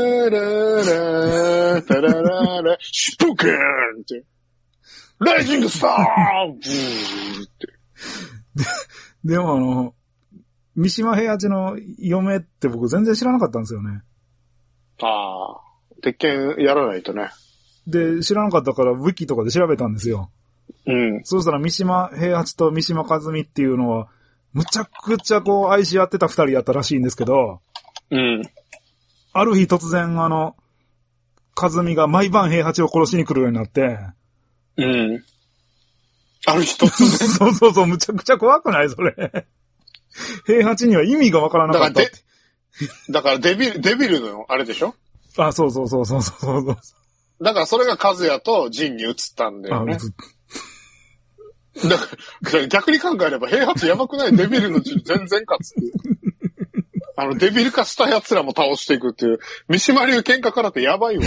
ララタラララ、シュプーケーンって。ライジングスターブーって。 で、でもあの、三島平八の嫁って僕全然知らなかったんですよね。 ああ。鉄拳やらないとね。 で、知らなかったからウィキとかで調べたんですよ。 うん。 そうしたら三島平八と三島和美っていうのは、むちゃくちゃこう愛し合ってた二人やったらしいんですけど、 うん。 ある日突然あの、和美が毎晩平八を殺しに来るようになって、 うん。ある日突然そうそうそう、むちゃくちゃ怖くないそれ。平八には意味がわからなかったって。 だからデ、だからデビル、デビルのあれでしょ？ あ、そうそうそうそうそうそう。 だからそれが和也とジンに移ったんだよね。あ、だから逆に考えれば平八やばくないデビルの陣全然勝つっていう。あのデビル化した奴らも倒していくっていう。三島流喧嘩からってやばいわ。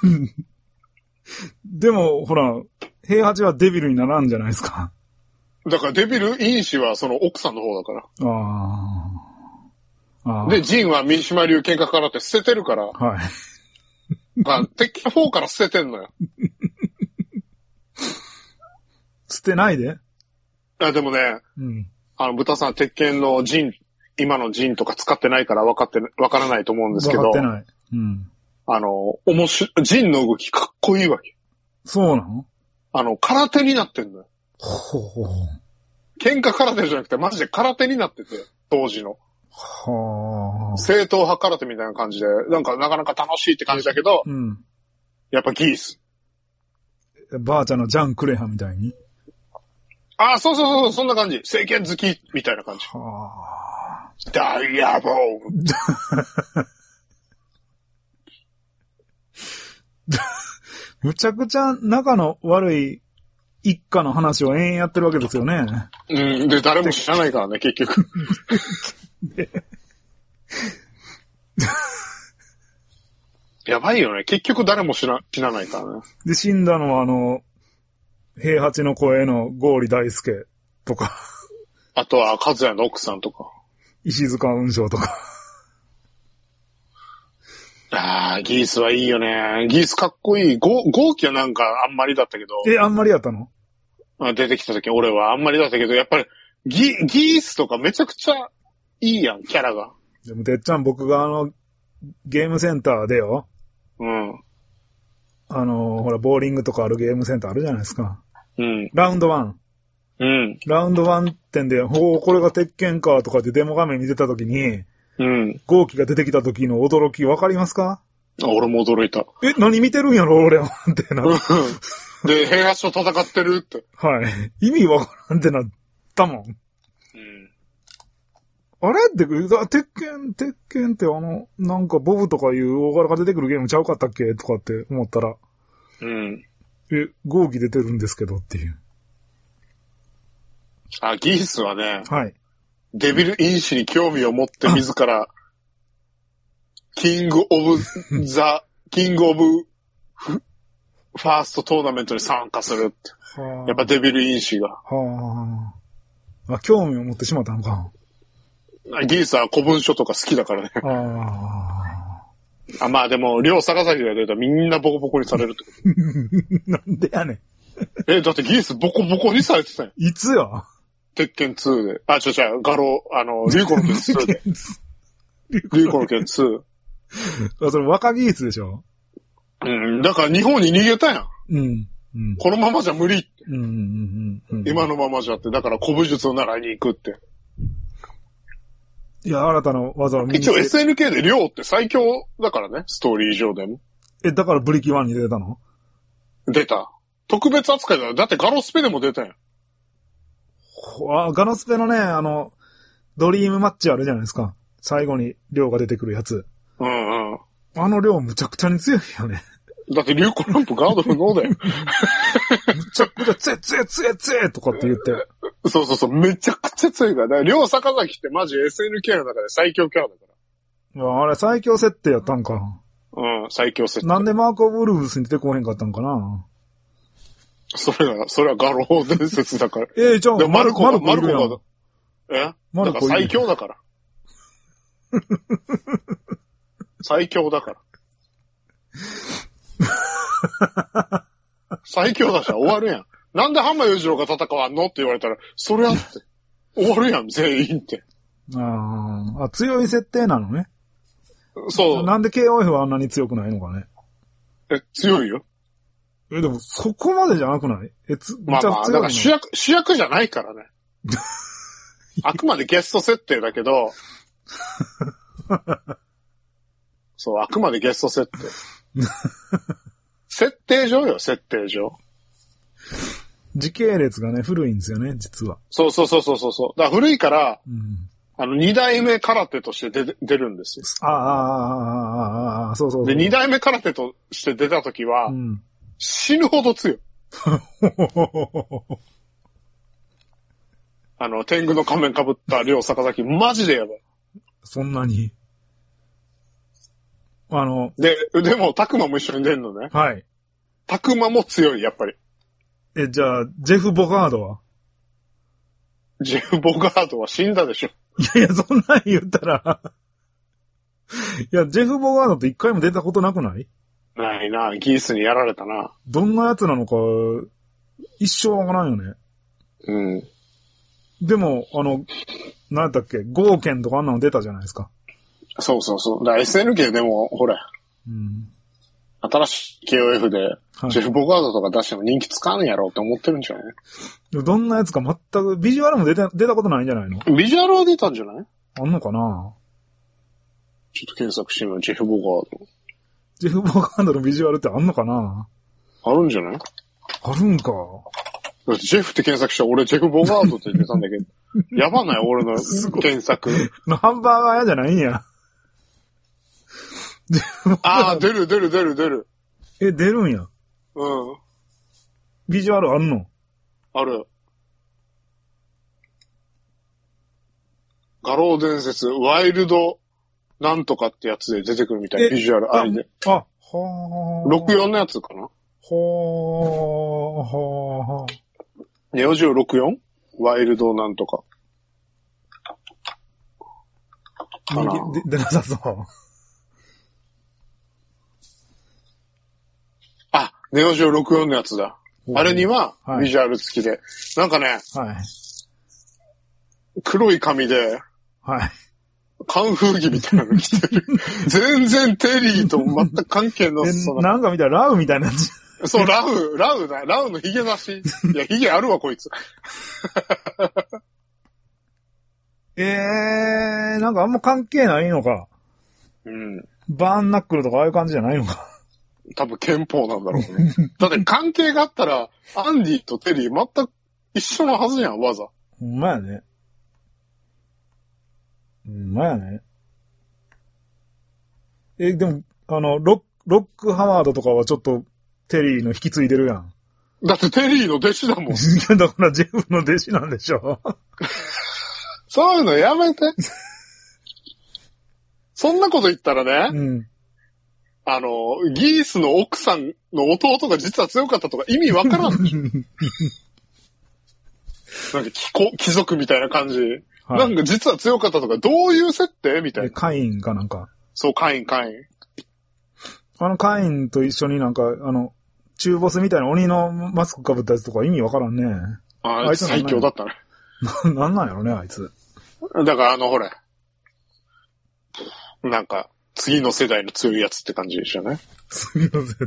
でも、ほら、平八はデビルにならんじゃないですか。 だからデビル因子はその奥さんの方だから。 ああ。 で、ジンは三島流喧嘩からって捨ててるから。 はい。 あ、鉄拳フォーから捨ててんのよ。 捨てないで。 あ、でもね、 うん、 あの、豚さん、鉄拳のジン、今のジンとか使ってないから分かって、分からないと思うんですけど。 分かってない。うん。 あの、面白い、ジンの動きかっこいいわけ。 そうなの？ あの、空手になってんのよ。 ほうほう。 喧嘩空手じゃなくて、マジで空手になってて、当時の。 はあ。 正統派空手みたいな感じで、なんかなかなか楽しいって感じだけど、 うん。 やっぱギース。 ばあちゃんのジャン・クレハみたいに。 ああ、そうそうそう、そんな感じ。政権好きみたいな感じ。 はあ。ダイヤボーむちゃくちゃ仲の悪い一家の話を延々やってるわけですよね。 うん、で、誰も知らないからね、結局。 でやばいよね。結局誰も知ら、知らないからね。 で、死んだのはあの、平八の声の郷里大輔とか。 あとは、和也の奥さんとか。 石塚雲章とか。 ああ、ギースはいいよね。ギースかっこいい。ゴーキはなんかあんまりだったけど。 え、あんまりやったの？ 出てきた時俺はあんまりだったけど、やっぱりギ、ギースとかめちゃくちゃいいやん、キャラが。 でもてっちゃん僕があの、ゲームセンターでよ。 うん。 あの、ほら、ボーリングとかあるゲームセンターあるじゃないですか。 うん。 ラウンドワン。 うん。ラウンドワン点で、ほう、これが鉄拳かとかってデモ画面見てた時に、 うん。 ゴーキが出てきた時の驚きわかりますか？ あ、俺も驚いた。 え、何見てるんやろ俺はってな。 で、平八と戦ってるって。 はい。意味わからんってなったもん。うん。あれって、鉄拳、鉄拳ってあの、なんかボブとかいう大柄が出てくるゲームちゃうかったっけとかって思ったら。 うん。 え、ゴーキ出てるんですけどっていう。 あ、ギースはね。 はい。 デビル因子に興味を持って自ら、キングオブザ、キングオブフ、ファーストトーナメントに参加するって。はあ、やっぱデビル因子が。 はあ。あ、興味を持ってしまったのか。 ギースは古文書とか好きだからね。ああ。まあでも、両坂崎が出たらみんなボコボコにされるってこと。なんでやねん。 え、だってギースボコボコにされてたよ。 いつや？ 鉄拳ツーで。あ、違う違う、ガロ、あの、リュウコの剣ツーで。リュウコの剣ツー。 それ若ギースでしょ？ うん、だから日本に逃げたやん。 うん。うん、 このままじゃ無理って。 うんうんうんうん、 今のままじゃって、だから古武術を習いに行くって。 いや、新たな技を見に一応 エスエヌケー でリョウって最強だからね、ストーリー上でも。 え、だからブリキワンに出たの？ 出た。特別扱いだよ。だってガロスペでも出たやん。 あ、ガロスペのね、あの、ドリームマッチあるじゃないですか。最後にリョウが出てくるやつ。 うんうん。 あのリョウむちゃくちゃに強いよね。 だってリュウコランプガード不能だよ。 むちゃくちゃつえつえつえつえとかって言って。 そうそうそう、めちゃくちゃ強いから。だから、リョウ坂崎ってマジ エスエヌケー の中で最強キャラだから。 いや、あれ最強設定やったんか。 うん、最強設定。 なんでマークオブウルフスに出てこへんかったんかな。 それは、それはガロー伝説だから。 ええー、じゃあ、 マルコが、マルコが、えマルコだから最強だから。最強だから。最強だし、終わるやん。なんで浜洋次郎が戦わんのって言われたら、それあって。終わるやん、全員って。 ああ、強い設定なのね。 そう。 なんで ケーオーエフ はあんなに強くないのかね。 え、強いよ。 え、でもそこまでじゃなくない？え、つ、 まあまあ、だから主役、主役じゃないからね。あくまでゲスト設定だけど、そう、あくまでゲスト設定。設定上よ、設定上。 時系列がね、古いんですよね、実は。 そうそうそうそうそう。だから古いから、 うん、 あの、二代目空手として出、出るんですよ。 ああ、ああ、ああ、ああ、そうそうそう。 で、二代目空手として出たときは、うん、死ぬほど強い。あの、天狗の仮面被った両坂崎、マジでやばい。 そんなに。あの。 で、でも、タクマも一緒に出るのね。 はい。 タクマも強い、やっぱり。 え、じゃあ、ジェフ・ボガードは？ ジェフ・ボガードは死んだでしょ。 いやいや、そんなん言ったら。いや、ジェフ・ボガードって一回も出たことなくない？ ないな、ギースにやられたな。 どんなやつなのか、一生わからんよね。 うん。 でも、あの、なんだっけ、ゴーケンとかあんなの出たじゃないですか。 そうそうそう。だから エスエヌケー でも、ほら、うん、新しい ケーオーエフ で、ジェフ・ボガードとか出しても人気つかんやろうって思ってるんじゃない？ どんなやつか全く、ビジュアルも出た、出たことないんじゃないの？ ビジュアルは出たんじゃない？ あんのかな？ ちょっと検索してみよう、ジェフ・ボガード。 ジェフ・ボガードのビジュアルってあんのかな？あるんじゃない？ あるんか。 だってジェフって検索したら俺ジェフ・ボガードって出たんだけど。やばない俺の検索。 のハンバーガー屋じゃないんや。 ああ、出る出る出る出る。 え、出るんや。 うん。 ビジュアルあんの？ ある。画廊伝説、ワイルドなんとかってやつで出てくるみたいなビジュアルありで。 あ、はぁ。 ろくじゅうよんのやつかな？ はぁ、はぁ。 ネオジオろくじゅうよん？ワイルドなんとか。かな。 で、でなさそう。 あ、ネオジオろくじゅうよんのやつだ。あれには、ビジュアル付きで。はい、なんかね、 はい。 黒い髪で、 はい。 カンフー着みたいなの着てる。全然テリーと全く関係のそな。なんか見たらラウみたいなやつ。 そう、ラウ、ラウだ。ラウのヒゲなし。いや、ヒゲあるわ、こいつ。 えー、なんかあんま関係ないのか。 うん。 バーンナックルとかああいう感じじゃないのか。 多分憲法なんだろうね。だって関係があったら、アンディとテリー全く一緒のはずやん、わざ。 ほんまやね。ほんまやね。え、でも、あの、ロック、ロックハワードとかはちょっと、テリーの引き継いでるやん。 だってテリーの弟子だもん。 だからジェフの弟子なんでしょ。 そういうのやめて。そんなこと言ったらね、 うん、 あの、ギースの奥さんの弟が実は強かったとか意味わからん。なんか貴, 貴族みたいな感じ、はい。なんか実は強かったとか、どういう設定みたいな。 カインかなんか。 そう、カイン、カイン。 あのカインと一緒になんか、あの、中ボスみたいな鬼のマスク被ったやつとか意味わからんね。 ああいつ最強だったね。 な、なんなんやろね、あいつ。 だからあの、ほれ。なんか、次の世代の強いやつって感じでしたね。 次の世代。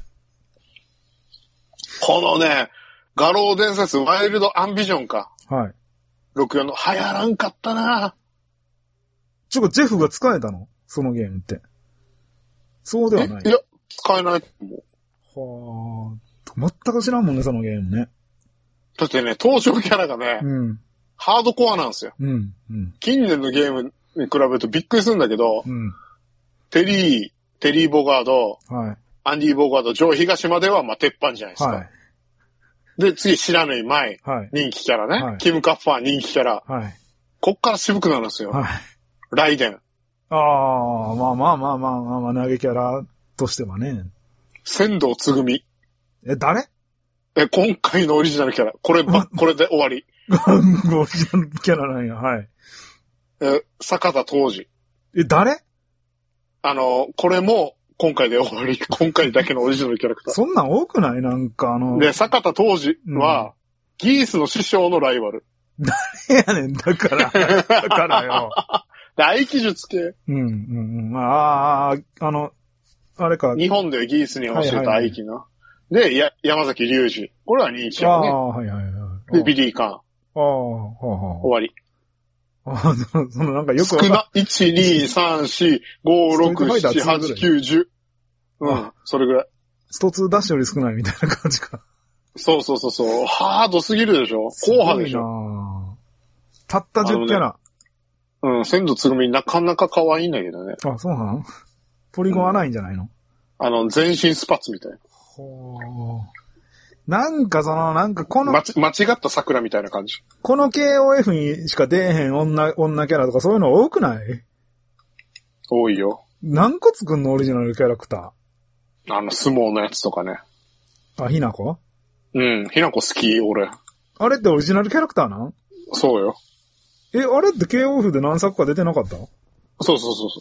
このね、画廊伝説ワイルドアンビジョンか。 はい。 ろくじゅうよんの流行らんかったな。 ちょ、ジェフが使えたの？そのゲームって。そうではない。 いや、使えないと思う。 はあ。全く知らんもんね、そのゲームね。 だってね、登場キャラがね、うん、ハードコアなんですよ。 うんうん、 近年のゲームに比べるとびっくりするんだけど、うん、テリー、テリー・ボガード、はい、アンディ・ボガード、ジョー・東まではまあ鉄板じゃないですか。はい、で、次、知らぬい前、はい、人気キャラね、はい。キム・カッファー人気キャラ。はい、こっから渋くなるんですよ。はい、ライデン。 ああ、まあまあまあまあまあまあ、投げキャラとしてはね。 仙道つぐみ。 え、誰？ え、今回のオリジナルキャラ。これば、これで終わり。 オリジナルキャラなんや、はい。 え、坂田当時。 え、誰？ あの、これも、今回で終わり。今回だけのオリジナルキャラクター。 そんなん多くない？なんかあの。 で、坂田当時は、うん、ギースの師匠のライバル。 誰やねん、だから。だからよ。 大技術系。 うん、うん、うん。ああ、あの、あれか。 日本でギースに教えた合気な。はいはいはい、で、や、山崎隆二。これは認知者ね。 ああ、はいはいはい。 で、ビリー・カーン。ああ、はあ、はあ。 終わり。 ああ、そのなんかよく少な、いち、に、さん、し、ご、ろく、なな、はち、きゅう、じゅう。うん、それぐらい。 ストツーダッシュより少ないみたいな感じか。 そうそうそうそう。ハードすぎるでしょ。硬派でしょ。 たったじゅうキャラ。 うん、千度つぐみなかなか可愛いんだけどね。 あ、そうなの？ポリゴンはないんじゃないの？うん、 あの、全身スパッツみたいな。 ほー。なんかその、なんかこの。 まち、間違った桜みたいな感じ。 この ケーオーエフ にしか出えへん女、女キャラとかそういうの多くない？ 多いよ。 何個作んのオリジナルキャラクター？あの、相撲のやつとかね。 あ、ひなこ？ うん、ひなこ好き、俺。 あれってオリジナルキャラクターなん？ そうよ。 え、あれって ケーオーエフ で何作か出てなかった？そうそうそうそう。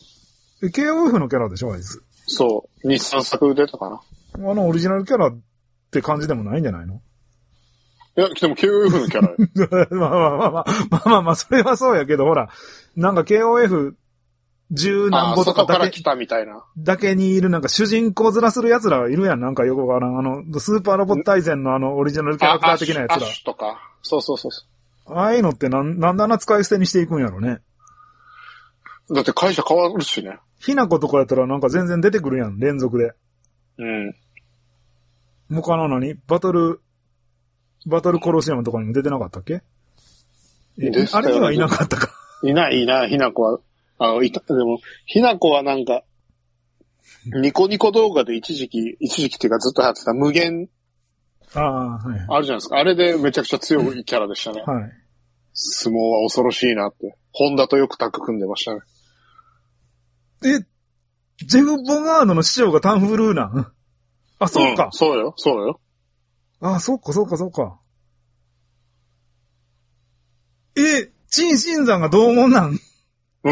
え、ケーオーエフ のキャラでしょ、あいつ。 そう。に、さん作出たかな。あのオリジナルキャラって感じでもないんじゃないの？ いや、でも ケーオーエフ のキャラまあまあまあまあ、まあまあまあ、それはそうやけど、ほら、なんか ケーオーエフ十何歩とかだけ、 から来たみたいな。 だけにいるなんか主人公面する奴らいるやん、なんかよくわからん。あの、スーパーロボット大全のあのオリジナルキャラクター的なやつら。アッシュとか。そうそうそうそう。 ああいうのってなん、なんであんな使い捨てにしていくんやろね。 だって会社変わるしね。 ひなことかやったらなんか全然出てくるやん、連続で。 うん。 他の何バトル、バトルコロシアムとかにも出てなかったっけ？え、あれにはいなかったか。 いないいない、ひなこは。あ、いた、でも、ひなこはなんか、ニコニコ動画で一時期、一時期っていうかずっとやってた無限、 ああ、はい。 あるじゃないですか。あれでめちゃくちゃ強いキャラでしたね。 はい。 相撲は恐ろしいなって。ホンダとよくタッグ組んでましたね。 え、ジェフ・ボガードの師匠がタンフルーなん？あ、そうか、 うん。そうよ、そうよ。 あ、そうか、そうか、そうか。え、チン・シンザンが同門なん？ うん。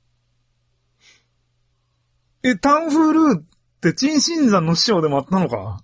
え、タンフルーってチン・シンザンの師匠でもあったのか？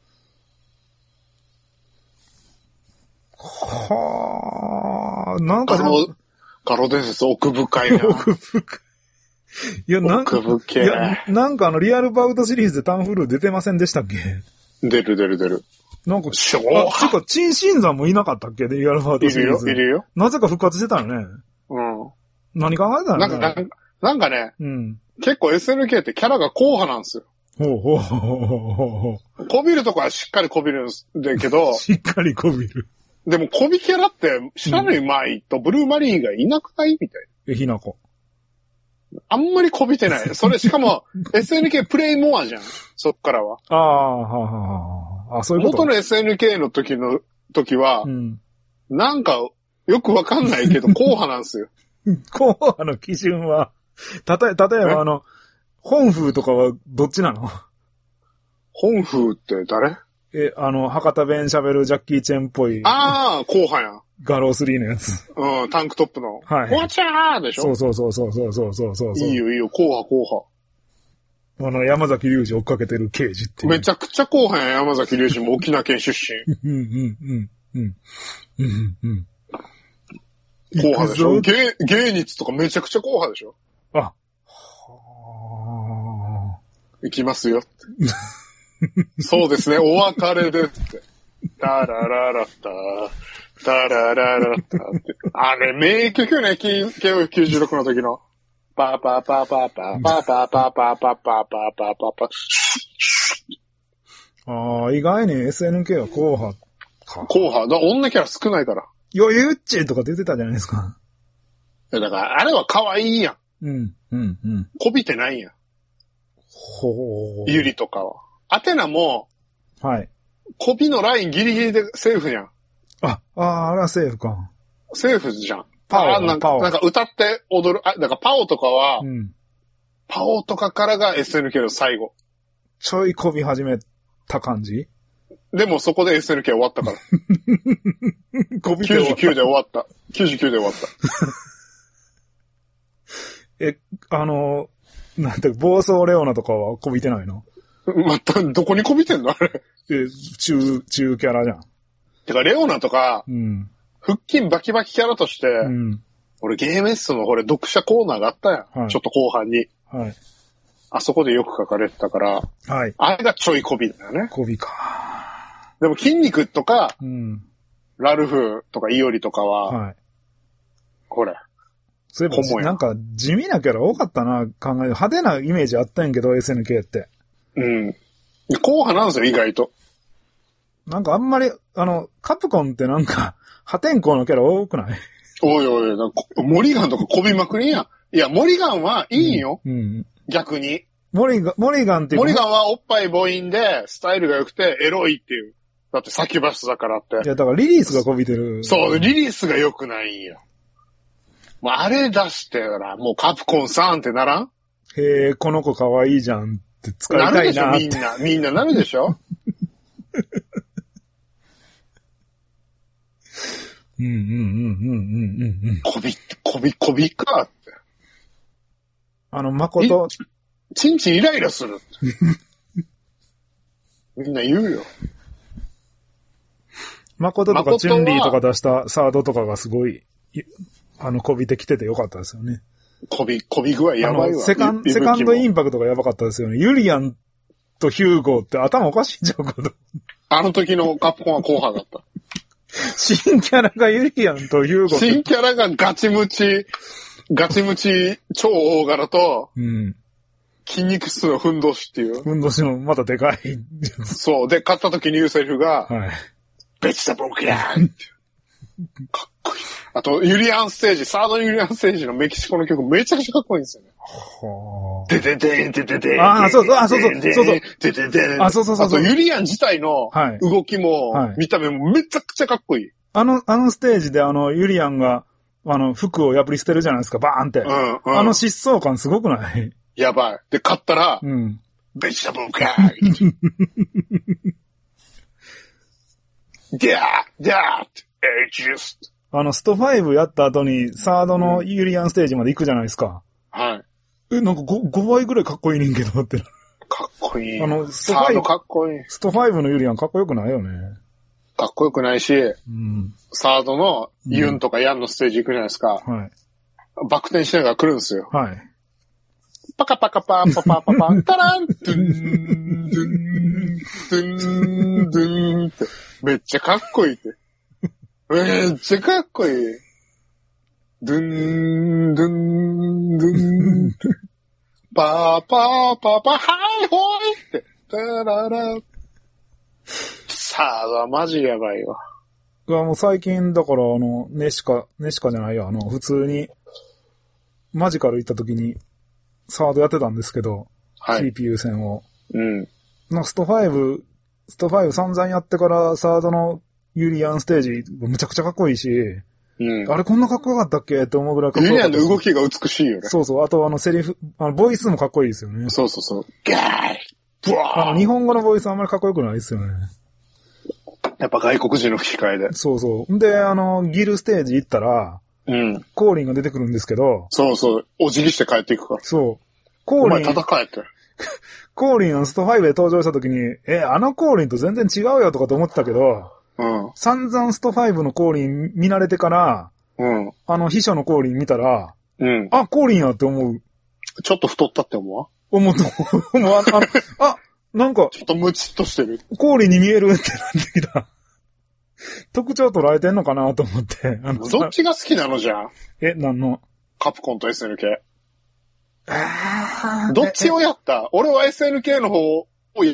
はあ、なんかでも。 ガロ伝説奥深いな。 奥深い。いや、なんか、 奥深い。 いや、なんかあの、リアルバウトシリーズでタンフルー出てませんでしたっけ？ 出る出る出る。 なんか、 しょあ、てか、チン・シンザンもいなかったっけ？リアルバウトシリーズ。 いるよ、いるよ。 なぜか復活してたよね。 うん。 何考えてたのね。 なんか、なんかね、 うん。 結構 エスエヌケー ってキャラが硬派なんですよ。 ほうほうほうほうほう。 こびるとこはしっかりこびるんだけど、 しっかりこびる。 でもこびキャラって知らない前とブルーマリーンがいなくないみたいな。え、ひなこ。 あんまりこびてない。それしかも エスエヌケー プレイモアじゃん。そっからは。 ああ、はあ、はあ、あ、そういうこと。 元の エスエヌケー の時の、時は、うん、なんかよくわかんないけど硬派なんですよ。 硬派の基準は、たとえ、例えばあの、本風とかはどっちなの？ 本風って誰？ え、あの、博多弁喋るジャッキーチェンっぽい。 ああ、後派やん。 ガロースリーのやつ。 うん、タンクトップの。 はい。 わちゃーでしょ？ そうそうそうそうそうそうそうそう。 いいよいいよ、後派後派。あの、山崎隆二追っかけてる刑事っていう。 めちゃくちゃ後派やん、山崎隆二も沖縄県出身。 うんうんうんうん。うんうん。 後派でしょ？芸、芸日とかめちゃくちゃ後派でしょ？ あ。はあ。行きますよって。そうですね、お別れですって。タラララッタ、タラララッタって。あれ、名曲ね、ケーオーエフきゅうじゅうろくの時の。パーパーパーパーパーパーパーパーパーパーパーパーパーパーパー。 ああ、意外に エスエヌケー は硬派か。 硬派。だ女キャラ少ないから。 余裕っちとか出てたじゃないですか。 だから、あれは可愛いやん。うん、うん、うん。 こびてないやん。 ほー。 ゆりとかは。アテナも、 はい。 コピのラインギリギリでセーフじゃん。 あ、ああ、あれはセーフか。 セーフじゃん。パオなんか、なんか歌って踊る、あ、だからパオとかは、うん、パオとかからが エスエヌケー の最後。 ちょいこび始めた感じ？ でもそこで エスエヌケー 終わったから。 こびて終わった。きゅうじゅうきゅうで終わった。きゅうじゅうきゅうで終わった。 え、あの、なんて、暴走レオナとかはこびてないの？ また、どこにこびてんのあれ。 え、中、中キャラじゃん。 てか、レオナとか、 うん、 腹筋バキバキキャラとして、うん、俺ゲームエスのこれ読者コーナーがあったやん。はい、ちょっと後半に。 はい。 あそこでよく書かれてたから、 はい。 あれがちょいこびだよね。 こびか。 でも筋肉とか、 うん、 ラルフとかイオリとかは、 はい。 これ。 そういえば、なんか地味なキャラ多かったな、考える。派手なイメージあったんやけど、エスエヌケー って。 うん。後派なんですよ、意外と。 なんかあんまり、あの、カプコンってなんか、破天荒のキャラ多くない？ おいおい、なんかモリガンとかこびまくりやん。いや、モリガンはいいよ。 うん。うん、 逆に。 モリガン、モリガンっていうモリガンはおっぱい母音で、スタイルが良くて、エロいっていう。だってサキュバスだからって。 いや、だからリリースがこびてる。 そう、リリースが良くないんよ。もうあれ出してたら、もうカプコンさんってならん？ へえ、この子可愛いじゃんって使いたいなって。 なるでしょ、みんな。みんななるでしょうんうんうんうんうんうんうん。 こび、こび、こびかって。 あの、誠。 ちんちんイライラする。みんな言うよ。 誠とかチュンリーとか出したサードとかがすごい、あの、こびてきててよかったですよね。 こび、こび具合やばいわ。 セカン、セカンドインパクトがやばかったですよね。ユリアンとヒューゴって頭おかしいんちゃうかと。 あの時のカプコンは後半だった。 新キャラがユリアンとヒューゴ。 新キャラがガチムチ、ガチムチ超大柄と、 うん、 筋肉質のふんどしっていう。 ふんどしのまたでかい。 そう。で、勝った時に言うセリフが、 はい、 ベジタブルキャーンって。かっこいい。あと、ユリアンステージ、サードユリアンステージのメキシコの曲めちゃくちゃかっこいいんですよね。 はぁ。でででん、でででん。 ああ、そうそう、あそうそう、そうそう。 でででん。 あ、そうそうそう。 あと、ユリアン自体の動きも、見た目もめちゃくちゃかっこいい。 あの、あのステージであの、ユリアンが、 あの、服を破り捨てるじゃないですか、バーンって。 うん、うん。 あの疾走感すごくない？ やばい。で、勝ったら、 うん。 ベジタブルかーギャーギャーエイジスあの、ストファイブやった後に、サードのユリアンステージまで行くじゃないですか。 はい。 え、なんか 5, ごばいぐらいかっこいいねんけどって。 かっこいい。 あの、 ストファイブかっこいい。 ストファイブのユリアンかっこよくないよね。 かっこよくないし、 うん、 サードのユンとかヤンのステージ行くじゃないですか。 うん、はい。 バク転しながら来るんですよ。 はい。 パカパカパーパパパパンタランドゥンドゥンドゥンドゥンってめっちゃかっこいいって。めっちゃかっこいい。ドゥンドゥンドゥンパーパーパーパーはいほいってタララサードはマジやばいわ。 いやもう最近だからあのネシカネシカじゃないよあの普通にマジカル行った時にサードやってたんですけど、はい、シーピーユー 戦を。 うん。 なんかストファイブ、ストファイブ散々やってからサードのユリアンステージ、むちゃくちゃかっこいいし、うん、あれこんなかっこよかったっけって思うぐらいかっこよかった。 ユリアンの動きが美しいよね。 そうそう。あとあのセリフ、あのボイスもかっこいいですよね。 そうそうそう。ギャーブワーあの日本語のボイスあんまりかっこよくないですよね。 やっぱ外国人の吹き替えで。 そうそう。で、あの、ギルステージ行ったら、 うん。 コーリンが出てくるんですけど。 そうそう。お辞儀して帰っていくから。 そう。コーリン。お前戦えって。 コーリンのストファイブで登場した時に、え、あのコーリンと全然違うよとかと思ってたけど、 うん。 散々ストファイブのコーリン見慣れてから、 うん。 あの秘書のコーリン見たら、 うん。 あ、コーリンやって思う。 ちょっと太ったって思うわ思った。もうあああ、なんか。 ちょっとムチっとしてる。 コーリンに見えるってなってきた。特徴捉えてんのかなと思って。 あのどっちが好きなのじゃん。 え、なんのカプコンと エスエヌケー。 あどっちをやった俺は エスエヌケー の方をやった、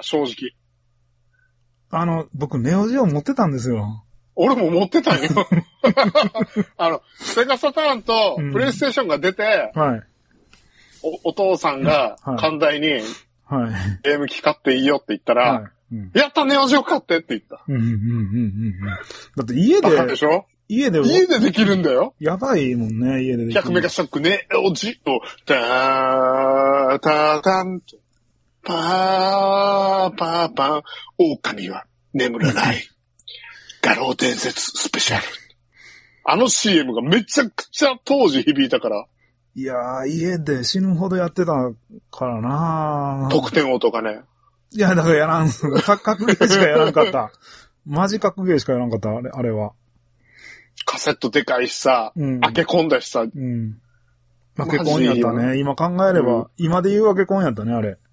正直。 あの、僕、ネオジオ持ってたんですよ。 俺も持ってたんよ。あの、セガサターンとプレイステーションが出て、 うん、はい。 お、お父さんが寛大に、 はい。 ゲーム機買っていいよって言ったら、はいうん、やったネオジオ買ってって言った。 うんうんうんうんうんだって家で、 バカでしょ家で、 家でできるんだよ。 やばいもんね、家でできる。 ひゃくメガショックネオジオ、タータタンと、パーパーパー、狼は眠らない。画廊伝説スペシャル。あの シーエム がめちゃくちゃ当時響いたから。 いやー、家で死ぬほどやってたからな得点王とかね。 いや、だからやらん。格ゲーしかやらんかった。マジ格ゲーしかやらんかった、あれ、あれは。 カセットでかいしさ、うん、開け込んだしさ。 うん。開け込んやったね。今考えれば、うん、今で言う開け込んやったね、あれ。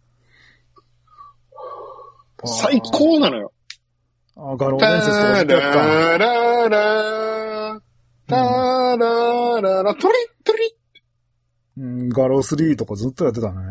最高なのよ。 あ、ガロー伝説とかやった。 タラララタラララトリトリうん、ガロースリーとかずっとやってたね。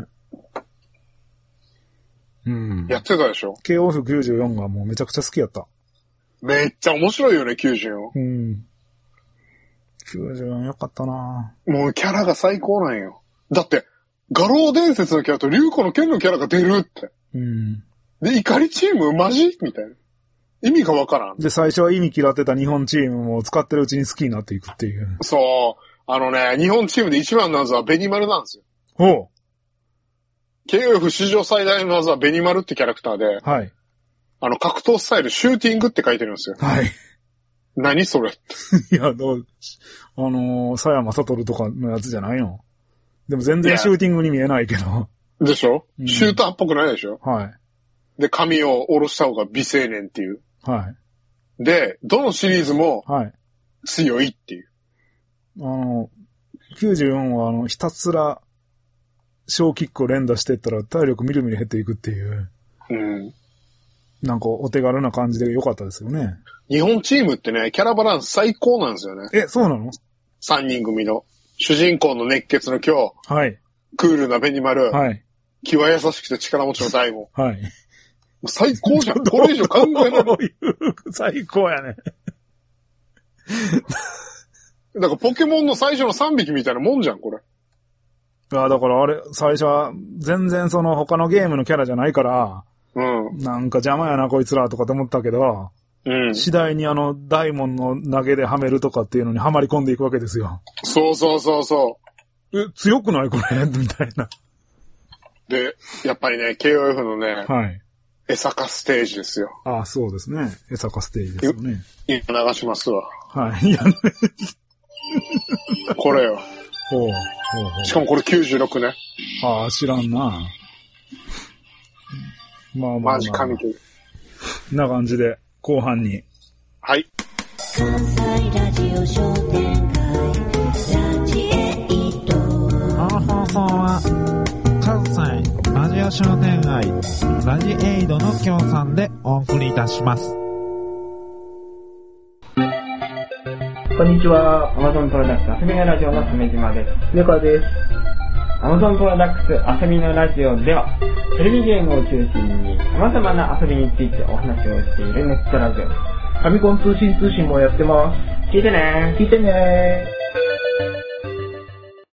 うん。 やってたでしょケーオーエフきゅうじゅうよん がもうめちゃくちゃ好きやった。 めっちゃ面白いよね、きゅうじゅうよん。 うん。きゅうじゅうよんよかったなもうキャラが最高なんよ。だって、画廊伝説のキャラと竜子の剣のキャラが出るって。 うん。 で、怒りチームマジみたいな。意味がわからん。 で、最初は意味嫌ってた日本チームも使ってるうちに好きになっていくっていう。 そう。あのね、日本チームで一番の技はベニマルなんですよ。 ほう。 ケーオーエフ 史上最大の技はベニマルってキャラクターで。 はい。 あの、格闘スタイル、シューティングって書いてるんですよ。 はい。 何それいや、どう、あのー、佐山悟とかのやつじゃないのでも全然シューティングに見えないけど。 でしょ、うん、シューターっぽくないでしょはい。 で、髪を下ろした方が美青年っていう。 はい。 で、どのシリーズも、 はい。 強いっていう。 あの、きゅうじゅうよんはあの、ひたすら、小キックを連打していったら体力みるみる減っていくっていう。 うん。 なんかお手軽な感じで良かったですよね。 日本チームってね、キャラバランス最高なんですよね。 え、そうなの ? さん 人組の。主人公の熱血の今日。 はい。 クールなベニマル。 はい。 気は優しくて力持ちの大悟。 はい。 最高じゃん。これ以上考えられない。 最高やね。 だからポケモンの最初のさんびきみたいなもんじゃん、これ。 いや、だからあれ、最初は全然その他のゲームのキャラじゃないから、 うん。 なんか邪魔やなこいつらとかと思ったけど、 うん。 次第にあの、大門の投げではめるとかっていうのにはまり込んでいくわけですよ。 そうそうそうそえ、強くないこれみたいな。 で、やっぱりね、ケーオーエフ のね、 はい。 江坂ステージですよ。 ああ、そうですね。江坂ステージですよね。 今流しますわ。 はい。いや、ね、 これよ。 ほう、ほう、ほう。 しかもこれきゅうじゅうろくね。 ああ、知らんな。まあまあ、まあ。 マジ神曲。 な感じで、後半に。 はい。 関西ラジオ商店街ラジエイト。 この放送は関西ラジオ商店街ラジエイドの協賛でお送りいたします。 こんにちは。Amazon プロダクツ遊びのラジオの鮫島です。猫です。Amazon プロダクツ遊びのラジオでは、テレビゲームを中心に様々な遊びについてお話をしているネットラジオです。 ファミコン通信通信もやってます。 聞いてね聞いてね